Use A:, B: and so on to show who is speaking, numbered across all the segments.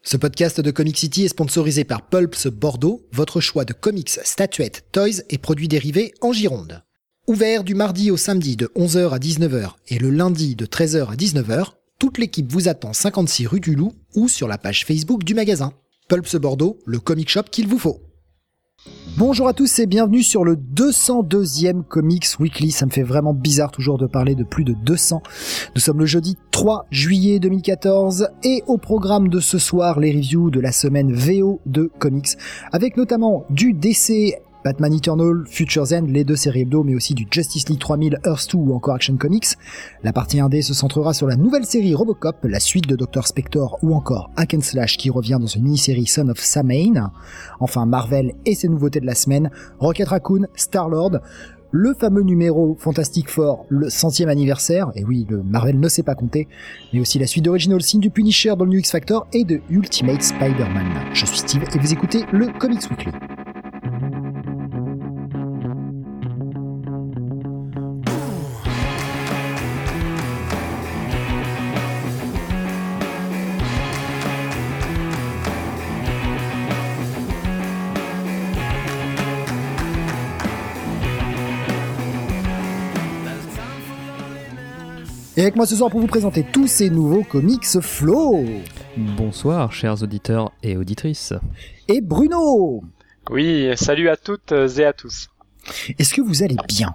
A: Ce podcast de Comic City est sponsorisé par Pulps Bordeaux, votre choix de comics, statuettes, toys et produits dérivés en Gironde. Ouvert du mardi au samedi de 11h à 19h et le lundi de 13h à 19h, toute l'équipe vous attend 56 rue du Loup ou sur la page Facebook du magasin. Pulps Bordeaux, le comic shop qu'il vous faut. Bonjour à tous et bienvenue sur le 202e Comics Weekly. Ça me fait vraiment bizarre toujours de parler de plus de 200. Nous sommes le jeudi 3 juillet 2014 et au programme de ce soir, les reviews de la semaine VO de comics avec notamment du DC, Batman Eternal, Future's End, les deux séries hebdo, mais aussi du Justice League 3000, Earth 2 ou encore Action Comics. La partie 1D se centrera sur la nouvelle série Robocop, la suite de Dr. Spector ou encore Hack and Slash qui revient dans une mini-série Son of Samhain. Enfin Marvel et ses nouveautés de la semaine, Rocket Raccoon, Star-Lord, le fameux numéro Fantastic Four, le 100e anniversaire, et oui, le Marvel ne sait pas compter, mais aussi la suite d'Original Sin du Punisher dans le New X Factor et de Ultimate Spider-Man. Je suis Steve et vous écoutez le Comics Weekly. Et avec moi ce soir pour vous présenter tous ces nouveaux comics, Flo.
B: Bonsoir chers auditeurs et auditrices.
A: Et Bruno.
C: Oui, salut à toutes et à tous.
A: Est-ce que vous allez bien?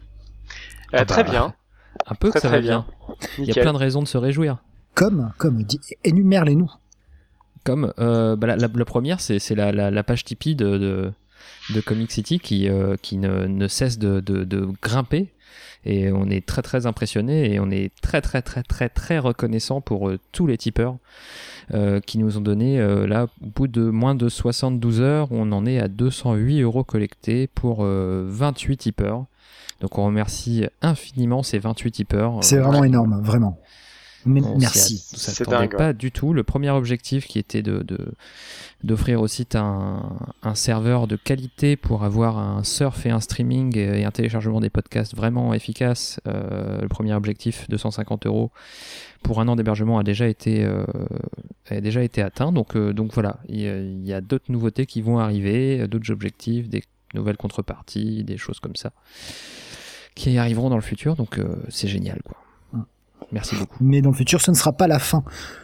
C: Très bien.
B: Un peu
C: très,
B: que ça
C: très
B: va bien. Il y a
C: Nickel.
B: plein de raisons de se réjouir.
A: Comme, énumère-les-nous.
B: Comme la première, c'est la page Tipeee de Comic City qui ne cesse de grimper. Et on est très très impressionnés et on est très très très très très reconnaissant pour tous les tipeurs qui nous ont donné là au bout de moins de 72 heures, on en est à 208 € collectés pour 28 tipeurs. Donc on remercie infiniment ces 28 tipeurs.
A: C'est vraiment énorme, vraiment. Merci.
B: Ça
C: C'est
B: s'attendait
C: dingue,
B: pas du tout. Le premier objectif qui était d'offrir au site un serveur de qualité pour avoir un surf et un streaming et un téléchargement des podcasts vraiment efficace. Le premier objectif, 250 € pour un an d'hébergement, a déjà été atteint. Donc voilà, il y a d'autres nouveautés qui vont arriver, d'autres objectifs, des nouvelles contreparties, des choses comme ça qui arriveront dans le futur. Donc c'est génial, quoi. Merci beaucoup.
A: Mais dans le futur, ce ne sera pas la fin.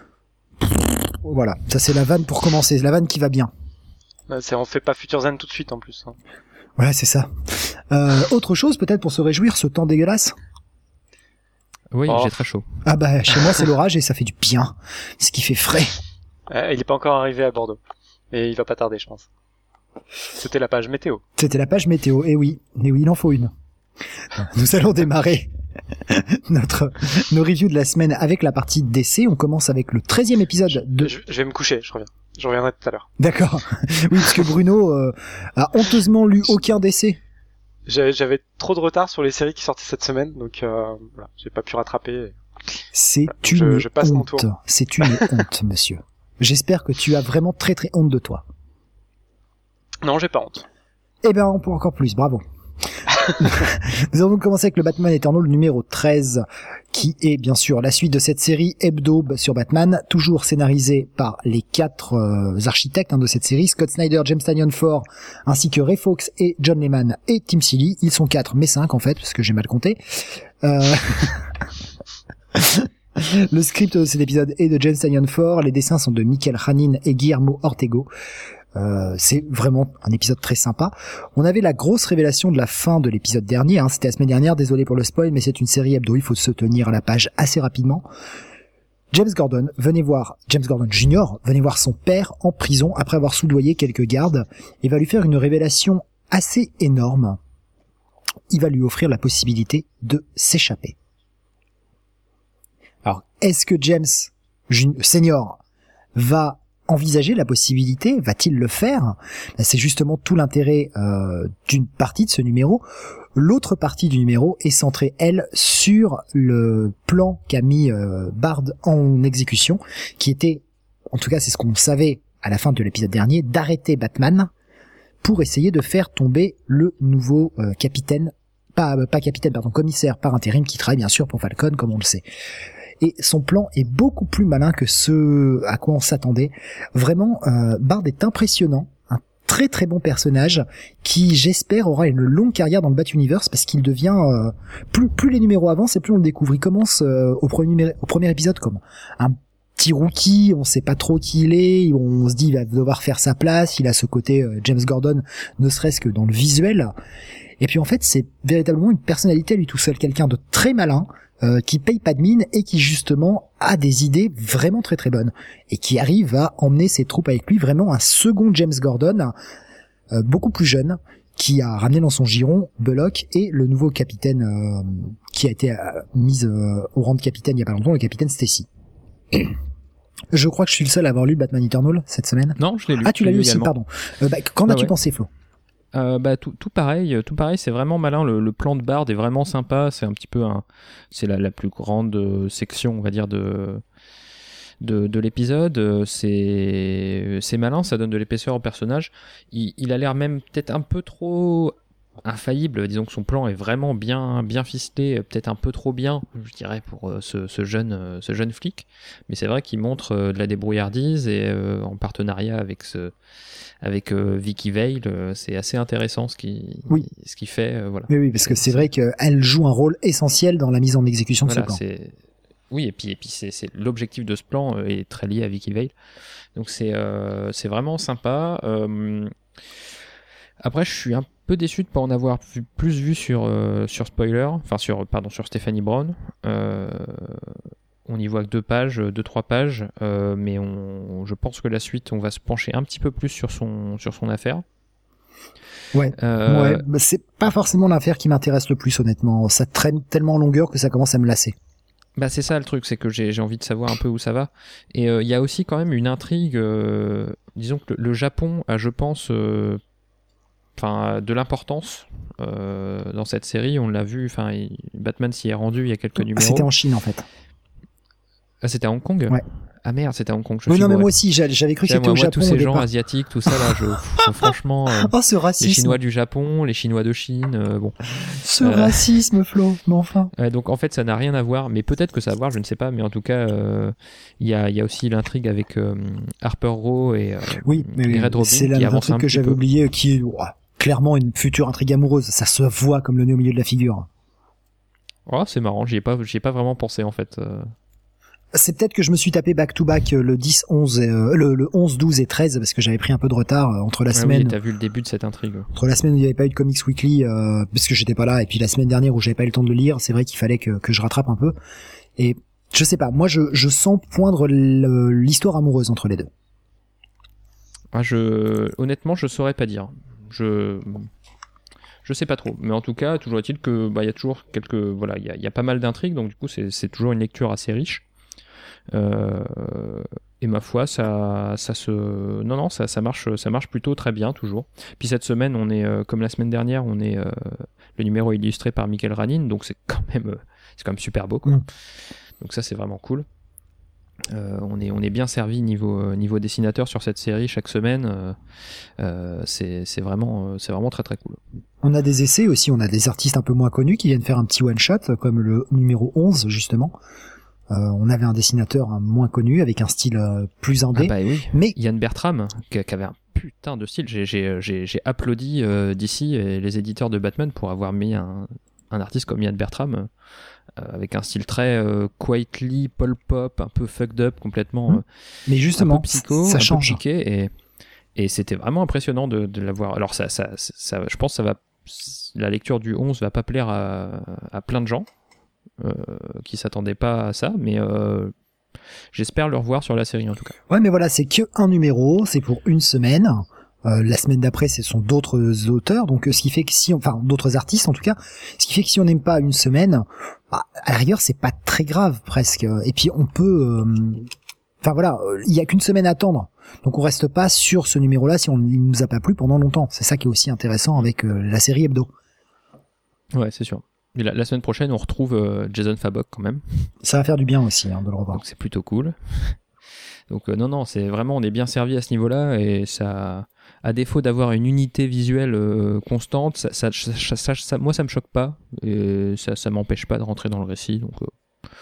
A: Voilà, ça c'est la vanne pour commencer, la vanne qui va bien.
C: On fait pas Future's End tout de suite en plus.
A: Ouais, c'est ça. Autre chose peut-être pour se réjouir, ce temps dégueulasse.
B: Oui,
C: Oh.
B: j'ai très chaud.
A: Ah bah chez moi c'est l'orage et ça fait du bien, ce qui fait frais.
C: Il est pas encore arrivé à Bordeaux. Et il va pas tarder, je pense. C'était la page météo.
A: C'était la page météo, et oui, il en faut une. Nous allons démarrer nos reviews de la semaine avec la partie DC. On commence avec le 13e épisode de...
C: Je vais me coucher, je reviens. Je reviendrai tout à l'heure.
A: D'accord. Oui, parce que Bruno a honteusement lu aucun DC.
C: J'avais trop de retard sur les séries qui sortaient cette semaine, donc voilà, j'ai pas pu rattraper.
A: C'est
C: Je
A: une
C: passe mon
A: honte.
C: tour.
A: C'est une honte, monsieur. J'espère que tu as vraiment très très honte de toi.
C: Non, j'ai pas honte.
A: Eh ben, on peut encore plus, bravo. Nous allons commencer avec le Batman Eternal numéro 13, qui est bien sûr la suite de cette série hebdo sur Batman, toujours scénarisée par les 4 architectes de cette série, Scott Snyder, James Tynion IV, ainsi que Ray Fawkes et John Layman et Tim Seeley. Ils sont 4, mais 5 en fait, parce que j'ai mal compté. Le script de cet épisode est de James Tynion IV, les dessins sont de Mikel Janin et Guillermo Ortego. C'est vraiment un épisode très sympa. On avait la grosse révélation de la fin de l'épisode dernier, c'était la semaine dernière, désolé pour le spoil, mais c'est une série hebdo, il faut se tenir à la page assez rapidement. James Gordon Jr. venait voir son père en prison après avoir soudoyé quelques gardes et va lui faire une révélation assez énorme. Il va lui offrir la possibilité de s'échapper. Alors, est-ce que James Senior va envisager la possibilité, va-t-il le faire? C'est justement tout l'intérêt d'une partie de ce numéro. L'autre partie du numéro est centrée, elle, sur le plan qu'a mis Bard en exécution, qui était, en tout cas c'est ce qu'on savait à la fin de l'épisode dernier, d'arrêter Batman pour essayer de faire tomber le nouveau commissaire par intérim qui travaille bien sûr pour Falcon, comme on le sait. et son plan est beaucoup plus malin que ce à quoi on s'attendait. Vraiment, Bard est impressionnant, un très très bon personnage qui, j'espère, aura une longue carrière dans le Bat-Universe parce qu'il devient plus les numéros avancent et plus on le découvre. Il commence au premier épisode comme un petit rookie, on sait pas trop qui il est, on se dit il va devoir faire sa place, il a ce côté James Gordon, ne serait-ce que dans le visuel. Et puis en fait, c'est véritablement une personnalité à lui tout seul, quelqu'un de très malin, qui paye pas de mine et qui justement a des idées vraiment très très bonnes et qui arrive à emmener ses troupes avec lui, vraiment un second James Gordon, beaucoup plus jeune, qui a ramené dans son giron Bullock et le nouveau capitaine qui a été mis au rang de capitaine il y a pas longtemps, le capitaine Stacy. Je crois que je suis le seul à avoir lu Batman Eternal cette semaine.
B: Non, je l'ai lu.
A: Ah, tu l'as lu aussi,
B: également.
A: pardon. Qu'en as-tu pensé, Flo?
B: Tout pareil, c'est vraiment malin. Le plan de Bard est vraiment sympa. C'est un petit peu c'est la plus grande section, on va dire, de l'épisode. C'est malin, ça donne de l'épaisseur au personnage. Il a l'air même peut-être un peu trop infaillible, disons que son plan est vraiment bien ficelé, peut-être un peu trop bien, je dirais, pour ce jeune flic, mais c'est vrai qu'il montre de la débrouillardise et en partenariat avec Vicky Vale, c'est assez intéressant ce qu'il fait, voilà.
A: Oui, parce que c'est vrai qu'elle joue un rôle essentiel dans la mise en exécution de ce plan.
B: Oui, et puis c'est l'objectif de ce plan est très lié à Vicky Vale, donc c'est vraiment sympa. Après, je suis un peu déçu de ne pas en avoir plus vu sur Spoiler, enfin sur Stephanie Brown. On y voit que 2-3 pages, mais je pense que la suite, on va se pencher un petit peu plus sur son affaire.
A: Ouais, c'est pas forcément l'affaire qui m'intéresse le plus, honnêtement. Ça traîne tellement en longueur que ça commence à me lasser.
B: Bah c'est ça le truc, c'est que j'ai envie de savoir un peu où ça va. Et il y a aussi quand même une intrigue, disons que le Japon a, je pense, de l'importance dans cette série. On l'a vu, Batman s'y est rendu il y a quelques numéros.
A: C'était en Chine en fait.
B: Ah, c'était à Hong Kong?
A: Ouais.
B: Ah merde, c'était à Hong Kong.
A: Mais moi aussi, j'avais cru que c'était au Japon.
B: Tous ces gens asiatiques, tout ça là, franchement.
A: Ce racisme.
B: Les Chinois du Japon, les Chinois de Chine, bon.
A: Ce racisme, Flo, mais enfin.
B: Donc en fait, ça n'a rien à voir, mais peut-être que ça a à voir, je ne sais pas, mais en tout cas, il y a aussi l'intrigue avec Harper Row et Red Robin.
A: C'est l'intrigue que j'avais oublié, qui est clairement une future intrigue amoureuse. Ça se voit comme le nez au milieu de la figure.
B: Oh, c'est marrant, j'y ai pas vraiment pensé en fait.
A: C'est peut-être que je me suis tapé back-to-back le 10, 11, le 11, 12 et 13 parce que j'avais pris un peu de retard entre la semaine.
B: Oui, t'as vu le début de cette intrigue.
A: Entre la semaine où il n'y avait pas eu de Comics Weekly parce que j'étais pas là et puis la semaine dernière où j'avais pas eu le temps de le lire, c'est vrai qu'il fallait que je rattrape un peu. Et je sais pas, moi je sens poindre l'histoire amoureuse entre les deux.
B: Honnêtement, je saurais pas dire. Je sais pas trop, mais en tout cas, toujours est-il que il y a toujours il y a pas mal d'intrigues, donc du coup c'est toujours une lecture assez riche. Et ma foi, ça marche plutôt très bien toujours. Puis cette semaine, on est comme la semaine dernière, on est le numéro illustré par Michael Ranin, donc c'est quand même super beau, quoi. Donc ça c'est vraiment cool. On est bien servi niveau dessinateur sur cette série chaque semaine. C'est vraiment très très cool.
A: On a des essais aussi, on a des artistes un peu moins connus qui viennent faire un petit one shot comme le numéro 11 justement. On avait un dessinateur moins connu avec un style plus indé.
B: Ah bah oui.
A: Mais
B: Yann Bertram qui avait un putain de style. J'ai applaudi d'ici les éditeurs de Batman pour avoir mis un artiste comme Yann Bertram avec un style très quietly pop, un peu fucked up complètement.
A: Mais justement,
B: un peu psycho,
A: ça
B: un
A: change.
B: peu piqué, et c'était vraiment impressionnant de l'avoir. Alors ça, je pense que la lecture du 11 va pas plaire à plein de gens. Qui s'attendaient pas à ça, mais j'espère le revoir sur la série en tout cas.
A: Ouais, mais voilà, c'est que un numéro, c'est pour une semaine. La semaine d'après, ce sont d'autres auteurs, donc ce qui fait que d'autres artistes en tout cas, ce qui fait que si on n'aime pas une semaine, à la rigueur, c'est pas très grave presque. Et puis on peut, il y a qu'une semaine à attendre, donc on reste pas sur ce numéro-là si il nous a pas plu pendant longtemps. C'est ça qui est aussi intéressant avec la série hebdo.
B: Ouais, c'est sûr. Et la semaine prochaine, on retrouve Jason Fabok quand même.
A: Ça va faire du bien aussi de le revoir.
B: Donc c'est plutôt cool. Donc non, c'est vraiment, on est bien servi à ce niveau-là, et ça, à défaut d'avoir une unité visuelle constante, ça moi ça me choque pas, et ça m'empêche pas de rentrer dans le récit. Donc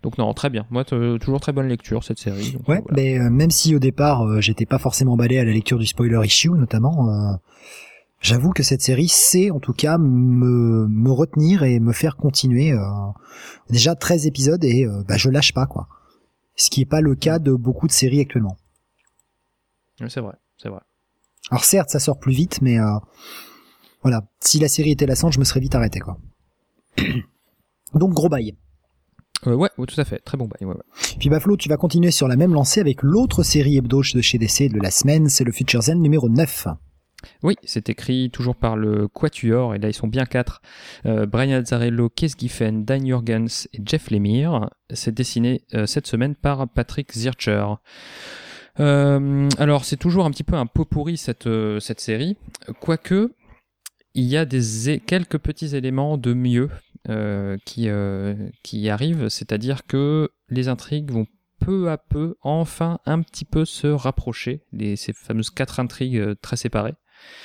B: Donc non, très bien. Moi, toujours très bonne lecture cette série. Donc,
A: ouais,
B: voilà.
A: mais même si au départ j'étais pas forcément emballé à la lecture du spoiler issue notamment, j'avoue que cette série sait en tout cas me retenir et me faire continuer. Déjà 13 épisodes et je lâche pas quoi. Ce qui est pas le cas de beaucoup de séries actuellement.
B: Ouais, c'est vrai.
A: Alors certes, ça sort plus vite, mais voilà, si la série était lassante, je me serais vite arrêté quoi. Donc gros bail.
B: Ouais, tout à fait. Très bon bail. Ouais.
A: Puis Flo, tu vas continuer sur la même lancée avec l'autre série hebdo de chez DC de la semaine, c'est le Futures End numéro 9.
B: Oui, c'est écrit toujours par le Quatuor, et là ils sont bien 4. Brian Azzarello, Kees Giffen, Dan Jurgens et Jeff Lemire. C'est dessiné cette semaine par Patrick Zircher. Alors c'est toujours un petit peu un pot pourri cette série, quoique il y a quelques petits éléments de mieux qui arrivent, c'est-à-dire que les intrigues vont peu à peu enfin un petit peu se rapprocher, ces fameuses 4 intrigues très séparées.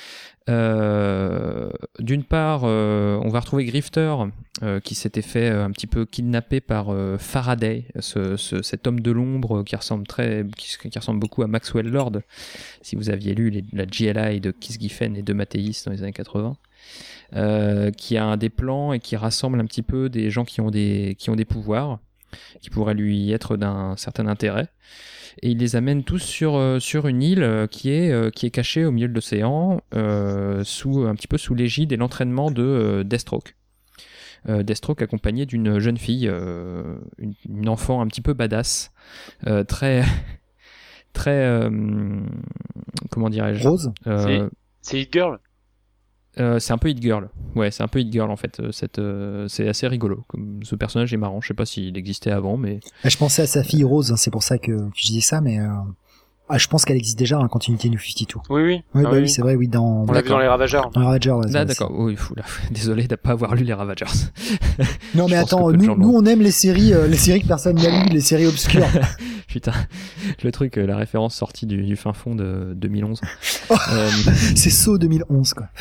B: D'une part, on va retrouver Grifter qui s'était fait un petit peu kidnapper par Faraday, cet homme de l'ombre qui ressemble beaucoup à Maxwell Lord, si vous aviez lu la GLI de Kees Giffen et de Mathéis dans les années 80, qui a des plans et qui rassemble un petit peu des gens qui ont des pouvoirs, qui pourraient lui être d'un certain intérêt. Et il les amène tous sur une île qui est cachée au milieu de l'océan, un petit peu sous l'égide et l'entraînement de Deathstroke. Deathstroke accompagné d'une jeune fille, une enfant un petit peu badass, très comment dirais-je,
A: Rose.
C: C'est Hit Girl.
B: C'est un peu Hit Girl. Ouais, c'est un peu Hit Girl en fait. C'est assez rigolo. Ce personnage est marrant. Je sais pas s'il existait avant, mais.
A: Je pensais à sa fille Rose. C'est pour ça que je disais ça, mais je pense qu'elle existe déjà dans la continuité New 52.
C: Oui.
A: Oui, c'est vrai. Oui,
C: on l'a vu dans les Ravageurs.
A: Dans les Ravageurs. Ouais,
B: d'accord. Oui, désolé de pas avoir lu les Ravageurs.
A: Non, mais attends, nous on aime les séries que personne n'a lu, les séries obscures.
B: Putain, le truc, la référence sortie du fin fond de 2011.
A: C'est Saw 2011 quoi.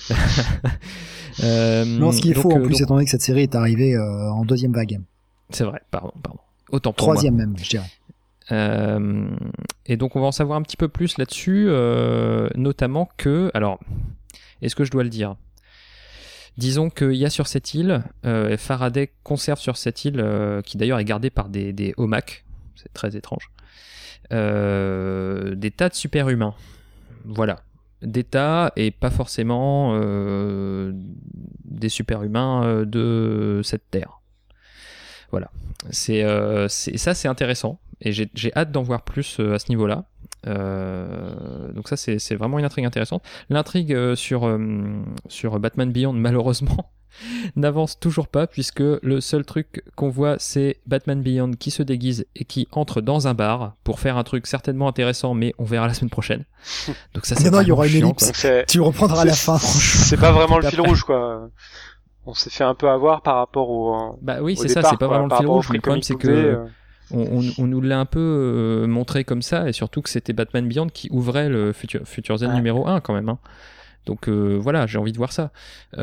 A: Non, ce qui est faux en plus, étant donné que cette série est arrivée en deuxième vague.
B: C'est vrai, pardon. Autant pour
A: troisième
B: moi.
A: Même, je dirais.
B: Et donc on va en savoir un petit peu plus là-dessus, notamment que, alors, est-ce que je dois le dire ? Disons qu'il y a sur cette île, Faraday conserve sur cette île, qui d'ailleurs est gardée par des Omak, c'est très étrange, des tas de super-humains. Voilà. Des tas et pas forcément des super-humains de cette terre. Voilà. C'est intéressant et j'ai hâte d'en voir plus à ce niveau-là. Donc ça c'est vraiment une intrigue intéressante. L'intrigue sur Batman Beyond malheureusement n'avance toujours pas, puisque le seul truc qu'on voit c'est Batman Beyond qui se déguise et qui entre dans un bar pour faire un truc certainement intéressant, mais on verra la semaine prochaine. Donc ça c'est
A: il y aura une
B: chiant,
A: ellipse. Tu reprendras à la fin.
C: C'est pas vraiment le fil rouge quoi. On s'est fait un peu avoir par rapport au
B: bah oui, c'est
C: départ,
B: ça, c'est pas vraiment le fil rouge, mais le problème c'est que on nous l'a un peu montré comme ça, et surtout que c'était Batman Beyond qui ouvrait le Futures End numéro 1 quand même, hein. Donc voilà, j'ai envie de voir ça.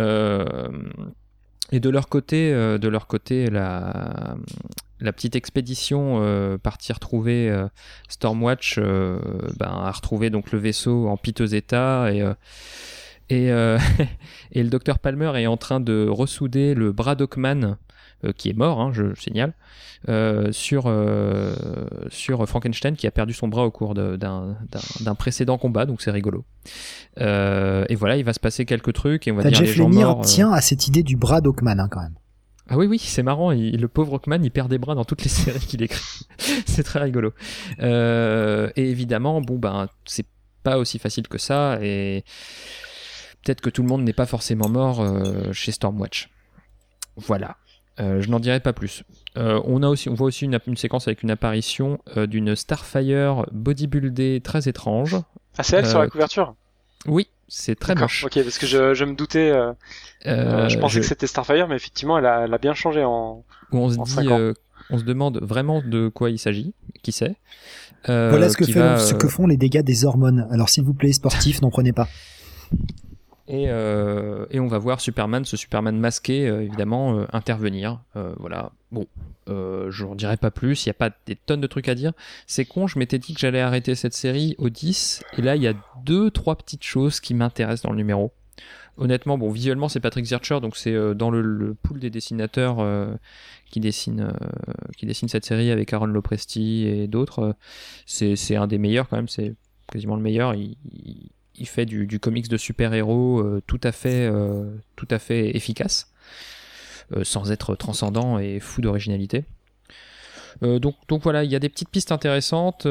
B: Et de leur côté, la petite expédition partie retrouver Stormwatch a retrouvé donc le vaisseau en piteux état, et le docteur Palmer est en train de ressouder le bras d'Hawkman qui est mort, hein, je signale, sur Frankenstein qui a perdu son bras au cours d'un précédent combat, donc c'est rigolo. Et voilà, il va se passer quelques trucs et on va dire
A: Jeff
B: les gens
A: Lemire
B: morts.
A: Tient à cette idée du bras d'Hawkman quand même.
B: Ah oui, c'est marrant, le pauvre Hawkman, il perd des bras dans toutes les séries qu'il écrit. C'est très rigolo. Et évidemment, c'est pas aussi facile que ça, et peut-être que tout le monde n'est pas forcément mort chez Stormwatch. Voilà. Je n'en dirai pas plus. On voit aussi une séquence avec une apparition d'une Starfire bodybuildée très étrange.
C: Ah, c'est elle sur la couverture ?
B: Oui, c'est très moche.
C: Ok, parce que je me doutais. Je pensais que c'était Starfire, mais effectivement, elle a bien changé en.
B: Où on se dit, on se demande vraiment de quoi il s'agit, qui c'est.
A: Voilà ce que font les dégâts des hormones. Alors s'il vous plaît, sportifs, n'en prenez pas.
B: Et on va voir ce Superman masqué, évidemment, intervenir. Voilà. Bon, je n'en dirai pas plus, il n'y a pas des tonnes de trucs à dire. C'est con, je m'étais dit que j'allais arrêter cette série au 10, et là, il y a 2-3 petites choses qui m'intéressent dans le numéro. Honnêtement, bon, visuellement, c'est Patrick Zircher, donc c'est dans le pool des dessinateurs qui dessinent cette série avec Aaron Lopresti et d'autres. C'est un des meilleurs quand même, c'est quasiment le meilleur. Il fait du comics de super-héros tout à fait efficace, sans être transcendant et fou d'originalité. Donc voilà, il y a des petites pistes intéressantes,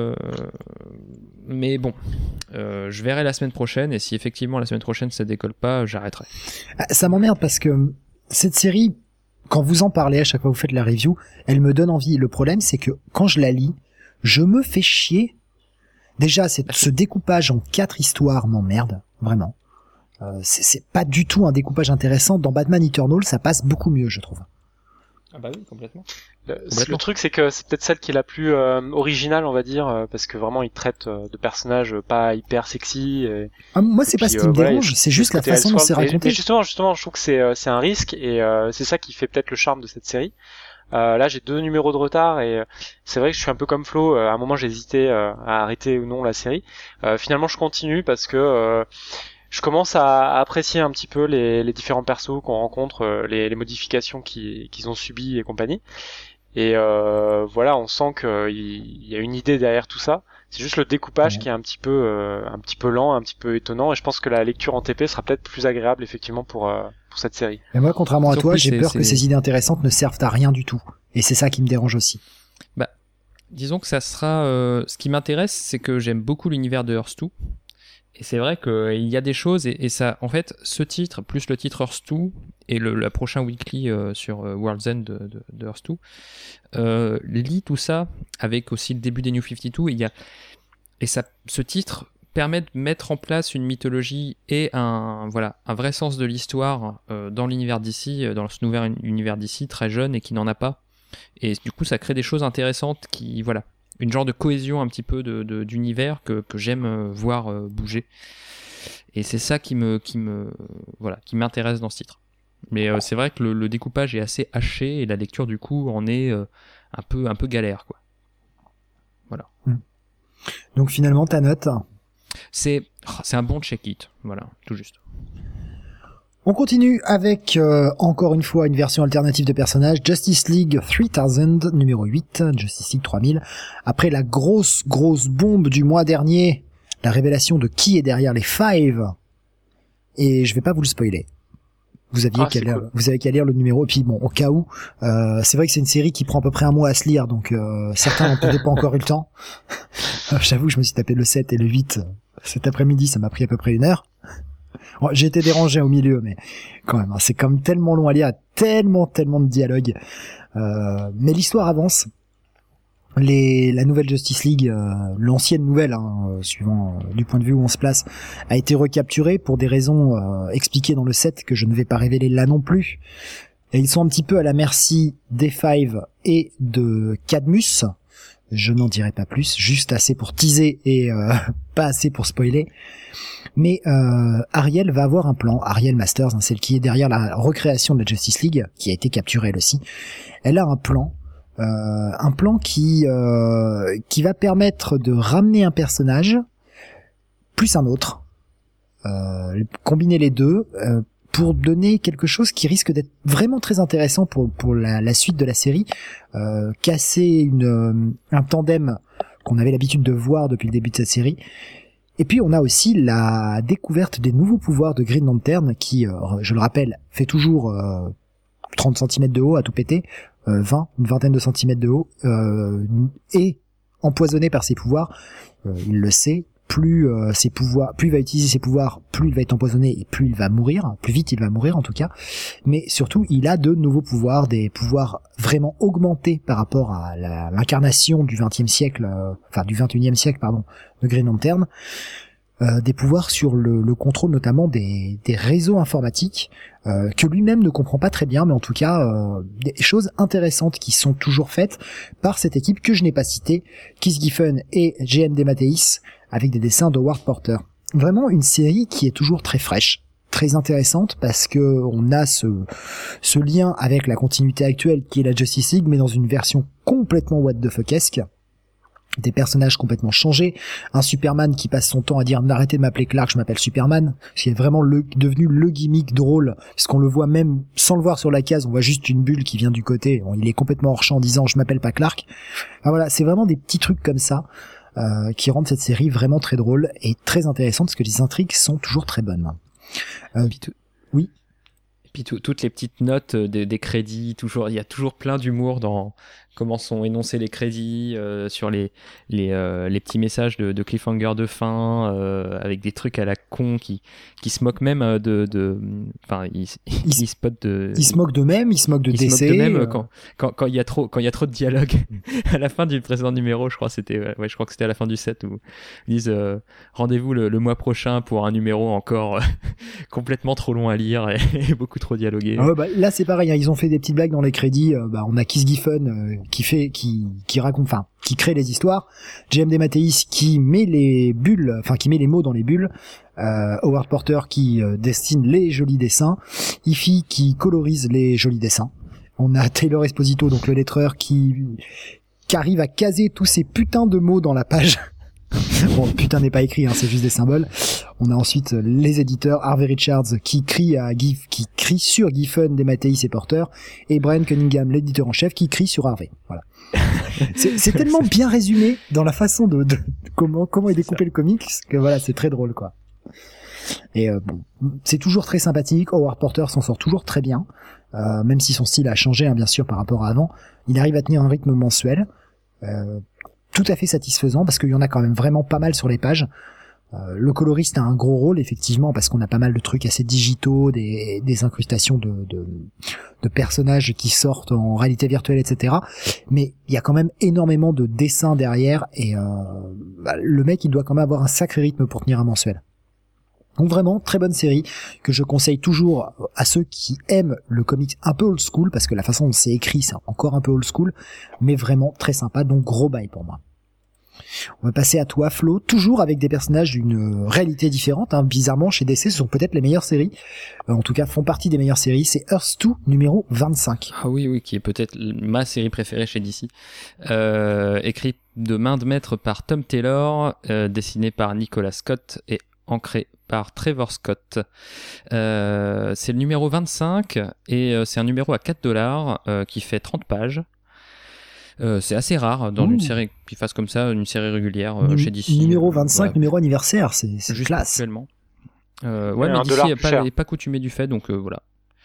B: mais bon, je verrai la semaine prochaine, et si effectivement la semaine prochaine ça décolle pas, j'arrêterai.
A: Ça m'emmerde parce que cette série, quand vous en parlez à chaque fois que vous faites la review, elle me donne envie. Le problème, c'est que quand je la lis, je me fais chier. Déjà, ce découpage en 4 histoires m'emmerde, vraiment. C'est pas du tout un découpage intéressant. Dans Batman Eternal, ça passe beaucoup mieux, je trouve.
B: Ah bah oui, complètement.
C: Le truc, c'est que c'est peut-être celle qui est la plus originale, on va dire, parce que vraiment, il traite de personnages pas hyper sexy.
A: Moi, c'est pas ce qui me dérange, c'est juste la façon dont c'est raconté.
C: Mais justement, je trouve que c'est un risque, et c'est ça qui fait peut-être le charme de cette série. Là, j'ai 2 numéros de retard, et c'est vrai que je suis un peu comme Flo. À un moment, j'ai hésité à arrêter ou non la série. Finalement, je continue parce que je commence à apprécier un petit peu les différents persos qu'on rencontre, les modifications qu'ils ont subies et compagnie. Et voilà, on sent qu'il y a une idée derrière tout ça. C'est juste le découpage qui est un petit peu lent, un petit peu étonnant. Et je pense que la lecture en TP sera peut-être plus agréable effectivement pour cette série.
A: Mais moi, contrairement à toi, j'ai peur que ces idées intéressantes ne servent à rien du tout. Et c'est ça qui me dérange aussi.
B: Bah, disons que ça sera. Ce qui m'intéresse, c'est que j'aime beaucoup l'univers de Earth 2. Et c'est vrai qu'il y a des choses, et ça, en fait, ce titre, plus le titre Earth 2, et le prochain weekly sur World's End de Earth 2, lit tout ça, avec aussi le début des New 52, ce titre permet de mettre en place une mythologie et un vrai sens de l'histoire dans l'univers d'ici, dans ce nouvel univers d'ici, très jeune et qui n'en a pas. Et du coup, ça crée des choses intéressantes qui, voilà, une genre de cohésion un petit peu d'univers que j'aime voir bouger. Et c'est ça qui m'intéresse dans ce titre. Mais c'est vrai que le découpage est assez haché et la lecture du coup en est un peu galère, quoi. Voilà.
A: Donc finalement ta note,
B: c'est un bon check-it, voilà, tout juste.
A: On continue avec, encore une fois, une version alternative de personnage, Justice League 3000, numéro 8, Justice League 3000. Après la grosse bombe du mois dernier, la révélation de qui est derrière les Five. Et je vais pas vous le spoiler. Vous avez qu'à lire le numéro, et puis bon, au cas où, c'est vrai que c'est une série qui prend à peu près un mois à se lire, donc certains n'ont peut-être pas encore eu le temps. J'avoue, je me suis tapé le 7 et le 8 cet après-midi, ça m'a pris à peu près 1 heure. Bon, j'ai été dérangé au milieu, mais quand même, hein, c'est comme tellement long à lire, tellement de dialogues. Mais l'histoire avance. La nouvelle Justice League, l'ancienne nouvelle, suivant du point de vue où on se place, a été recapturée pour des raisons expliquées dans le set que je ne vais pas révéler là non plus. Et ils sont un petit peu à la merci des Five et de Cadmus. Je n'en dirai pas plus, juste assez pour teaser et pas assez pour spoiler. Mais Ariel va avoir un plan, Ariel Masters, celle qui est derrière la recréation de la Justice League, qui a été capturée elle aussi. Elle a un plan qui va permettre de ramener un personnage plus un autre, combiner les deux pour donner quelque chose qui risque d'être vraiment très intéressant pour la suite de la série, casser un tandem qu'on avait l'habitude de voir depuis le début de cette série. Et puis on a aussi la découverte des nouveaux pouvoirs de Green Lantern qui, je le rappelle, fait toujours 30 cm de haut à tout péter, une vingtaine de centimètres de haut, et empoisonné par ses pouvoirs. Il le sait, plus il va utiliser ses pouvoirs, plus il va être empoisonné et plus il va mourir, plus vite il va mourir en tout cas. Mais surtout, il a de nouveaux pouvoirs, des pouvoirs vraiment augmentés par rapport à l'incarnation du 20e siècle, du 21e siècle, pardon, de Green Lantern. Des pouvoirs sur le contrôle notamment des réseaux informatiques que lui-même ne comprend pas très bien, mais en tout cas des choses intéressantes qui sont toujours faites par cette équipe que je n'ai pas citée, Keith Giffen et J.M. DeMatteis, avec des dessins de Howard Porter. Vraiment une série qui est toujours très fraîche, très intéressante parce que on a ce lien avec la continuité actuelle qui est la Justice League, mais dans une version complètement what the fuckesque. Des personnages complètement changés, un Superman qui passe son temps à dire arrêtez de m'appeler Clark, je m'appelle Superman, ce qui est vraiment devenu le gimmick drôle, puisqu'on le voit même sans le voir sur la case, on voit juste une bulle qui vient du côté, il est complètement hors champ en disant je m'appelle pas Clark. Enfin, voilà, c'est vraiment des petits trucs comme ça qui rendent cette série vraiment très drôle et très intéressante parce que les intrigues sont toujours très bonnes. Oui.
B: Et puis toutes les petites notes des crédits, il y a toujours plein d'humour dans comment sont énoncés les crédits, sur les petits messages de cliffhanger de fin, avec des trucs à la con qui se moquent même enfin ils se moquent
A: d'eux-mêmes, ils se moquent de DC. Ils se moquent d'eux-mêmes
B: quand il y a trop de dialogue. À la fin du précédent numéro, je crois que c'était à la fin du 7 où ils disent rendez-vous le mois prochain pour un numéro encore complètement trop long à lire et beaucoup trop dialogué.
A: Ah ouais, là c'est pareil, hein, ils ont fait des petites blagues dans les crédits. On a Keith Giffen qui raconte, enfin qui crée les histoires, J.M. DeMatteis qui met les bulles, enfin qui met les mots dans les bulles, Howard Porter qui dessine les jolis dessins, Ify qui colorise les jolis dessins. On a Taylor Esposito, donc le lettreur qui arrive à caser tous ces putains de mots dans la page. Bon, putain n'est pas écrit, hein, c'est juste des symboles. On a ensuite les éditeurs, Harvey Richards qui crie sur Giffen, DeMatteis et Porter, et Brian Cunningham, l'éditeur en chef, qui crie sur Harvey. Voilà. C'est tellement bien résumé dans la façon de comment est découpé le comics que voilà, c'est très drôle, quoi. Et c'est toujours très sympathique. Howard Porter s'en sort toujours très bien, même si son style a changé, hein, bien sûr, par rapport à avant. Il arrive à tenir un rythme mensuel. Tout à fait satisfaisant parce qu'il y en a quand même vraiment pas mal sur les pages. Le coloriste a un gros rôle effectivement parce qu'on a pas mal de trucs assez digitaux, des incrustations de personnages qui sortent en réalité virtuelle, etc. Mais il y a quand même énormément de dessins derrière et le mec il doit quand même avoir un sacré rythme pour tenir un mensuel. Donc vraiment, très bonne série que je conseille toujours à ceux qui aiment le comics un peu old school, parce que la façon dont c'est écrit, c'est encore un peu old school, mais vraiment très sympa, donc gros bail pour moi. On va passer à toi, Flo, toujours avec des personnages d'une réalité différente, hein. Bizarrement, chez DC, ce sont peut-être les meilleures séries, en tout cas font partie des meilleures séries, c'est Earth 2 numéro 25.
B: Ah oui, qui est peut-être ma série préférée chez DC. Écrit de main de maître par Tom Taylor, dessiné par Nicolas Scott et ancré par Trevor Scott. C'est le numéro 25 et c'est un numéro à $4 qui fait 30 pages. C'est assez rare dans une série qui fasse comme ça, une série régulière chez DC.
A: Numéro 25, voilà. Numéro anniversaire, c'est juste classe.
B: Actuellement. Mais DC n'est pas coutumé du fait, donc voilà.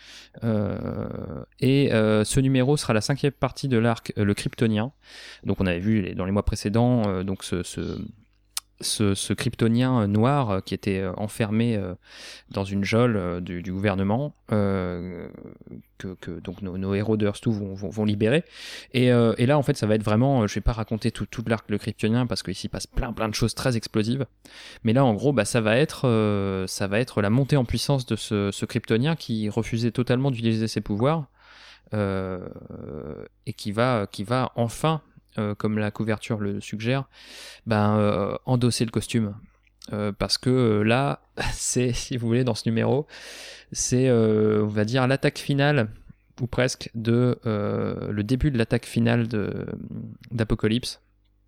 B: Ce numéro sera la 5e partie de l'arc le Kryptonien. Donc on avait vu dans les mois précédents donc ce kryptonien noir qui était enfermé dans une geôle du gouvernement que donc nos héros de Earth 2 vont libérer et là en fait ça va être vraiment, je vais pas raconter tout l'arc le kryptonien parce qu'ici passe plein de choses très explosives, mais là en gros ça va être la montée en puissance de ce kryptonien qui refusait totalement d'utiliser ses pouvoirs et qui va enfin comme la couverture le suggère, endosser le costume. Parce que là, c'est, si vous voulez, dans ce numéro, c'est, on va dire, l'attaque finale, ou presque, le début de l'attaque finale d'Apocalypse.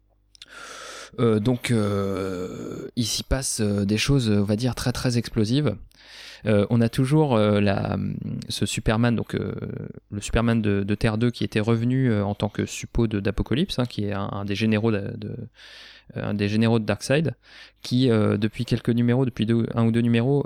B: Donc, il s'y passe des choses, on va dire, très très explosives. On a toujours ce Superman, donc le Superman de Terre 2 qui était revenu en tant que suppôt d'Apocalypse, hein, qui est un des généraux de Darkseid, qui depuis quelques numéros, depuis un ou deux numéros,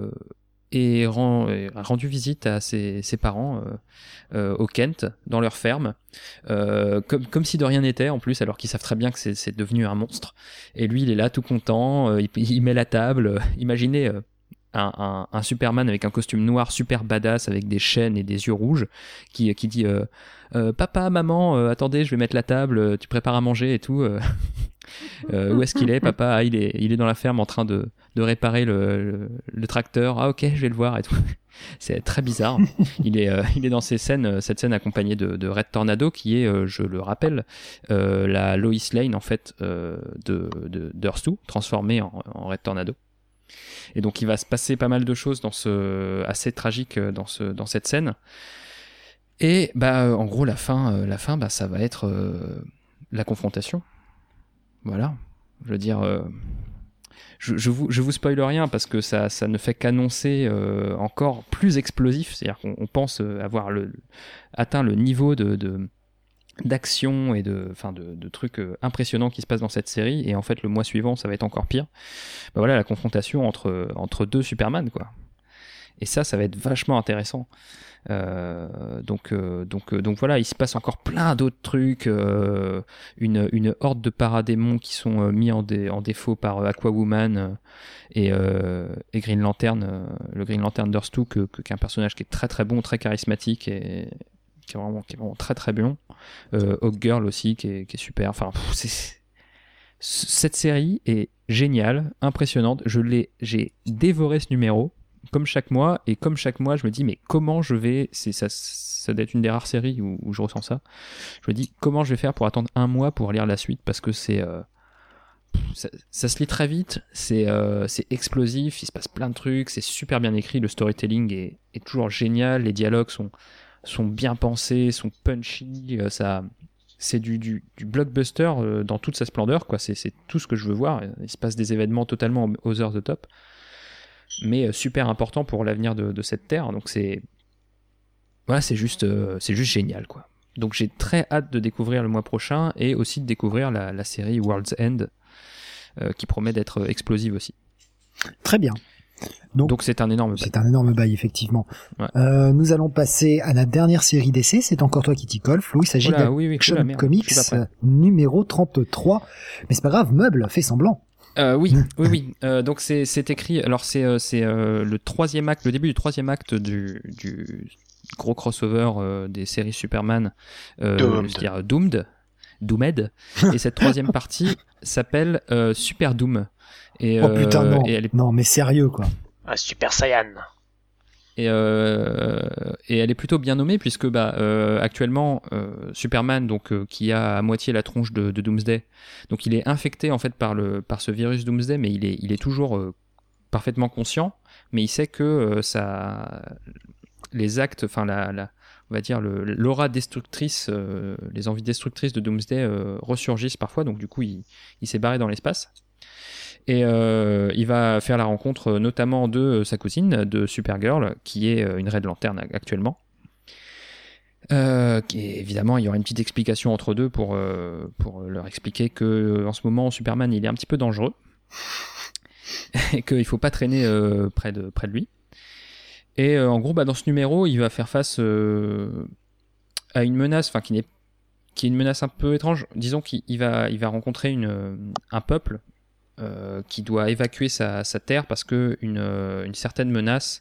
B: a rendu visite à ses parents au Kent, dans leur ferme, comme si de rien n'était en plus, alors qu'ils savent très bien que c'est devenu un monstre. Et lui, il est là tout content, il met la table. Imaginez un Superman avec un costume noir super badass avec des chaînes et des yeux rouges qui dit papa, maman, attendez, je vais mettre la table, tu prépares à manger et tout. Où est-ce qu'il est, papa? Il est dans la ferme en train de réparer le tracteur. Ah ok, je vais le voir et tout. C'est très bizarre. Il est dans cette scène accompagnée de Red Tornado qui est, je le rappelle, la Lois Lane en fait de Earth 2 transformée en Red Tornado. Et donc il va se passer pas mal de choses assez tragiques dans cette scène. Et en gros la fin ça va être la confrontation. Voilà. Je veux dire, je vous spoile rien parce que ça ne fait qu'annoncer encore plus explosif. C'est-à-dire qu'on pense avoir atteint le niveau d'action et de trucs impressionnants qui se passent dans cette série, et en fait le mois suivant ça va être encore pire. Voilà, la confrontation entre deux Superman, quoi. Et ça va être vachement intéressant. Donc voilà, il se passe encore plein d'autres trucs, une horde de paradémons qui sont mis en défaut par Aquawoman et Green Lantern, le Green Lantern d'Earth 2, qui est un personnage qui est très très bon, très charismatique et qui est vraiment très très bon. Hawkgirl aussi qui est super. Enfin, cette série est géniale, impressionnante. J'ai dévoré ce numéro comme chaque mois, et comme chaque mois je me dis mais comment je vais, ça doit être une des rares séries où je ressens ça. Je me dis comment je vais faire pour attendre un mois pour lire la suite, parce que ça se lit très vite, c'est explosif, il se passe plein de trucs, c'est super bien écrit, le storytelling est toujours génial, les dialogues sont bien pensés, sont punchy, c'est du blockbuster dans toute sa splendeur, quoi. C'est tout ce que je veux voir. Il se passe des événements totalement over the top, mais super important pour l'avenir de cette terre. Donc c'est juste génial, quoi. Donc j'ai très hâte de découvrir le mois prochain, et aussi de découvrir la série World's End, qui promet d'être explosive aussi.
A: Très bien.
B: Donc c'est un énorme bail.
A: C'est un énorme bail, effectivement.
B: Ouais.
A: Nous allons passer à la dernière série d'essais. C'est encore toi qui t'y colle, Flo. Il s'agit d'Action Comics numéro 33. Mais c'est pas grave, Meuble fait semblant.
B: Oui. Donc c'est écrit. Alors c'est le troisième acte, le début du troisième acte du gros crossover des séries Superman. C'est-à-dire Doomed. Et cette troisième partie s'appelle Super Doom. Et,
A: oh putain, non.
B: Et elle est...
A: Non, mais sérieux, quoi.
C: Un Super Saiyan.
B: Et elle est plutôt bien nommée, puisque actuellement Superman, donc qui a à moitié la tronche de Doomsday, donc il est infecté en fait par ce virus Doomsday, mais il est toujours parfaitement conscient, mais il sait que les actes, enfin on va dire l'aura destructrice, les envies destructrices de Doomsday ressurgissent parfois, donc du coup il s'est barré dans l'espace. Et il va faire la rencontre notamment de sa cousine, de Supergirl, qui est une Red Lantern actuellement. Évidemment, il y aura une petite explication entre deux pour leur expliquer que en ce moment, Superman, il est un petit peu dangereux et qu'il ne faut pas traîner près de lui. Et en gros, dans ce numéro, il va faire face à une menace, qui est une menace un peu étrange. Disons qu'il va rencontrer un peuple qui doit évacuer sa terre parce que une certaine menace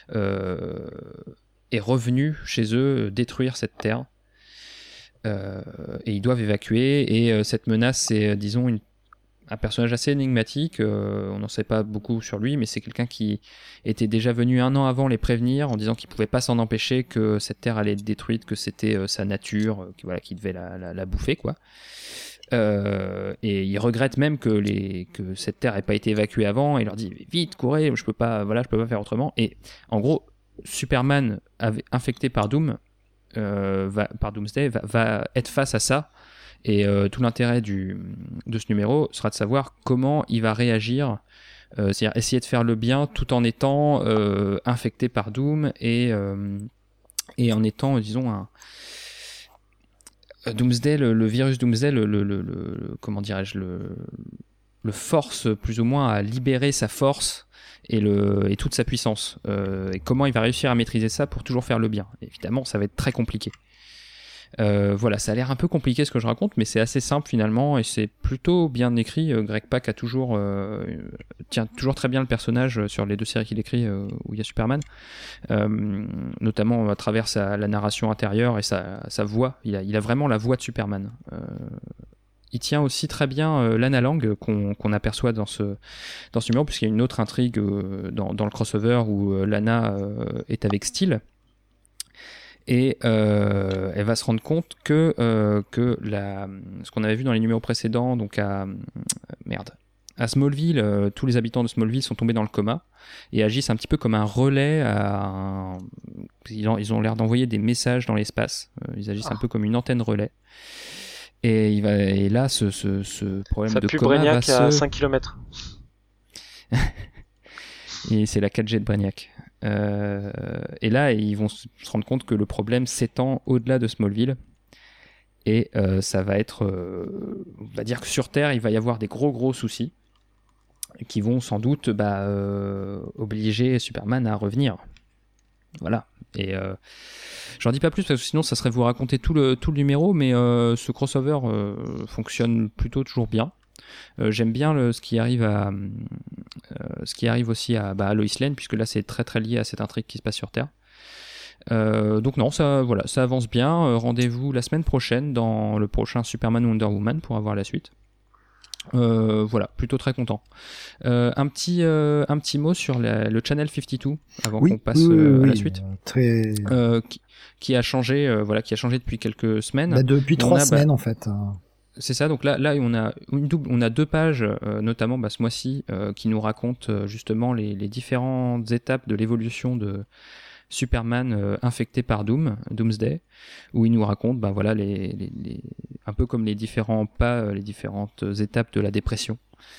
B: est revenue chez eux détruire cette terre, et ils doivent évacuer. Et cette menace, c'est disons un personnage assez énigmatique, on n'en sait pas beaucoup sur lui, mais c'est quelqu'un qui était déjà venu 1 an avant les prévenir en disant qu'il pouvait pas s'en empêcher, que cette terre allait être détruite, que c'était sa nature, qui devait la bouffer, quoi. Et il regrette même que cette terre ait pas été évacuée avant, et il leur dit vite, courez, je peux pas faire autrement. Et en gros, Superman infecté par par Doomsday va être face à ça, et tout l'intérêt de ce numéro sera de savoir comment il va réagir, c'est-à-dire essayer de faire le bien tout en étant infecté par Doom, et en étant, disons, Doomsday, le virus Doomsday, comment dirais-je, le force plus ou moins à libérer sa force et toute sa puissance. Et comment il va réussir à maîtriser ça pour toujours faire le bien. Évidemment, ça va être très compliqué. Voilà, ça a l'air un peu compliqué ce que je raconte, mais c'est assez simple finalement, et c'est plutôt bien écrit. Greg Pak tient toujours très bien le personnage sur les 2 séries qu'il écrit où il y a Superman, notamment à travers la narration intérieure et sa voix. Il a vraiment la voix de Superman. Il tient aussi très bien Lana Lang qu'on aperçoit dans ce numéro, puisqu'il y a une autre intrigue dans le crossover où Lana est avec Steel. Et elle va se rendre compte que ce qu'on avait vu dans les numéros précédents, donc à à Smallville, tous les habitants de Smallville sont tombés dans le coma et agissent un petit peu comme un relais. Ils ont l'air d'envoyer des messages dans l'espace. Ils agissent un peu comme une antenne relais. Et là, ce problème
C: ça
B: de
C: pue
B: coma
C: Brainiac
B: va
C: à 5 km.
B: Et c'est la 4G de Brainiac. Et là, ils vont se rendre compte que le problème s'étend au-delà de Smallville. Et ça va être... on va dire que sur Terre, il va y avoir des gros soucis qui vont sans doute obliger Superman à revenir. Voilà. Et j'en dis pas plus parce que sinon ça serait vous raconter tout le numéro, mais ce crossover fonctionne plutôt toujours bien. J'aime bien ce qui arrive aussi à Lois Lane, puisque là c'est très très lié à cette intrigue qui se passe sur Terre. Donc non, ça avance bien. Rendez-vous la semaine prochaine dans le prochain Superman Wonder Woman pour avoir la suite. Voilà, plutôt très content. Un petit mot sur le Channel 52 avant qu'on passe à la suite.
A: Très...
B: qui a changé, qui a changé depuis quelques semaines.
A: Depuis 3 semaines en fait.
B: C'est ça. Donc là, on a 2 pages, notamment ce mois-ci, qui nous racontent justement les différentes étapes de l'évolution de Superman infecté par Doomsday, où il nous raconte un peu comme les différents pas, les différentes étapes de la dépression,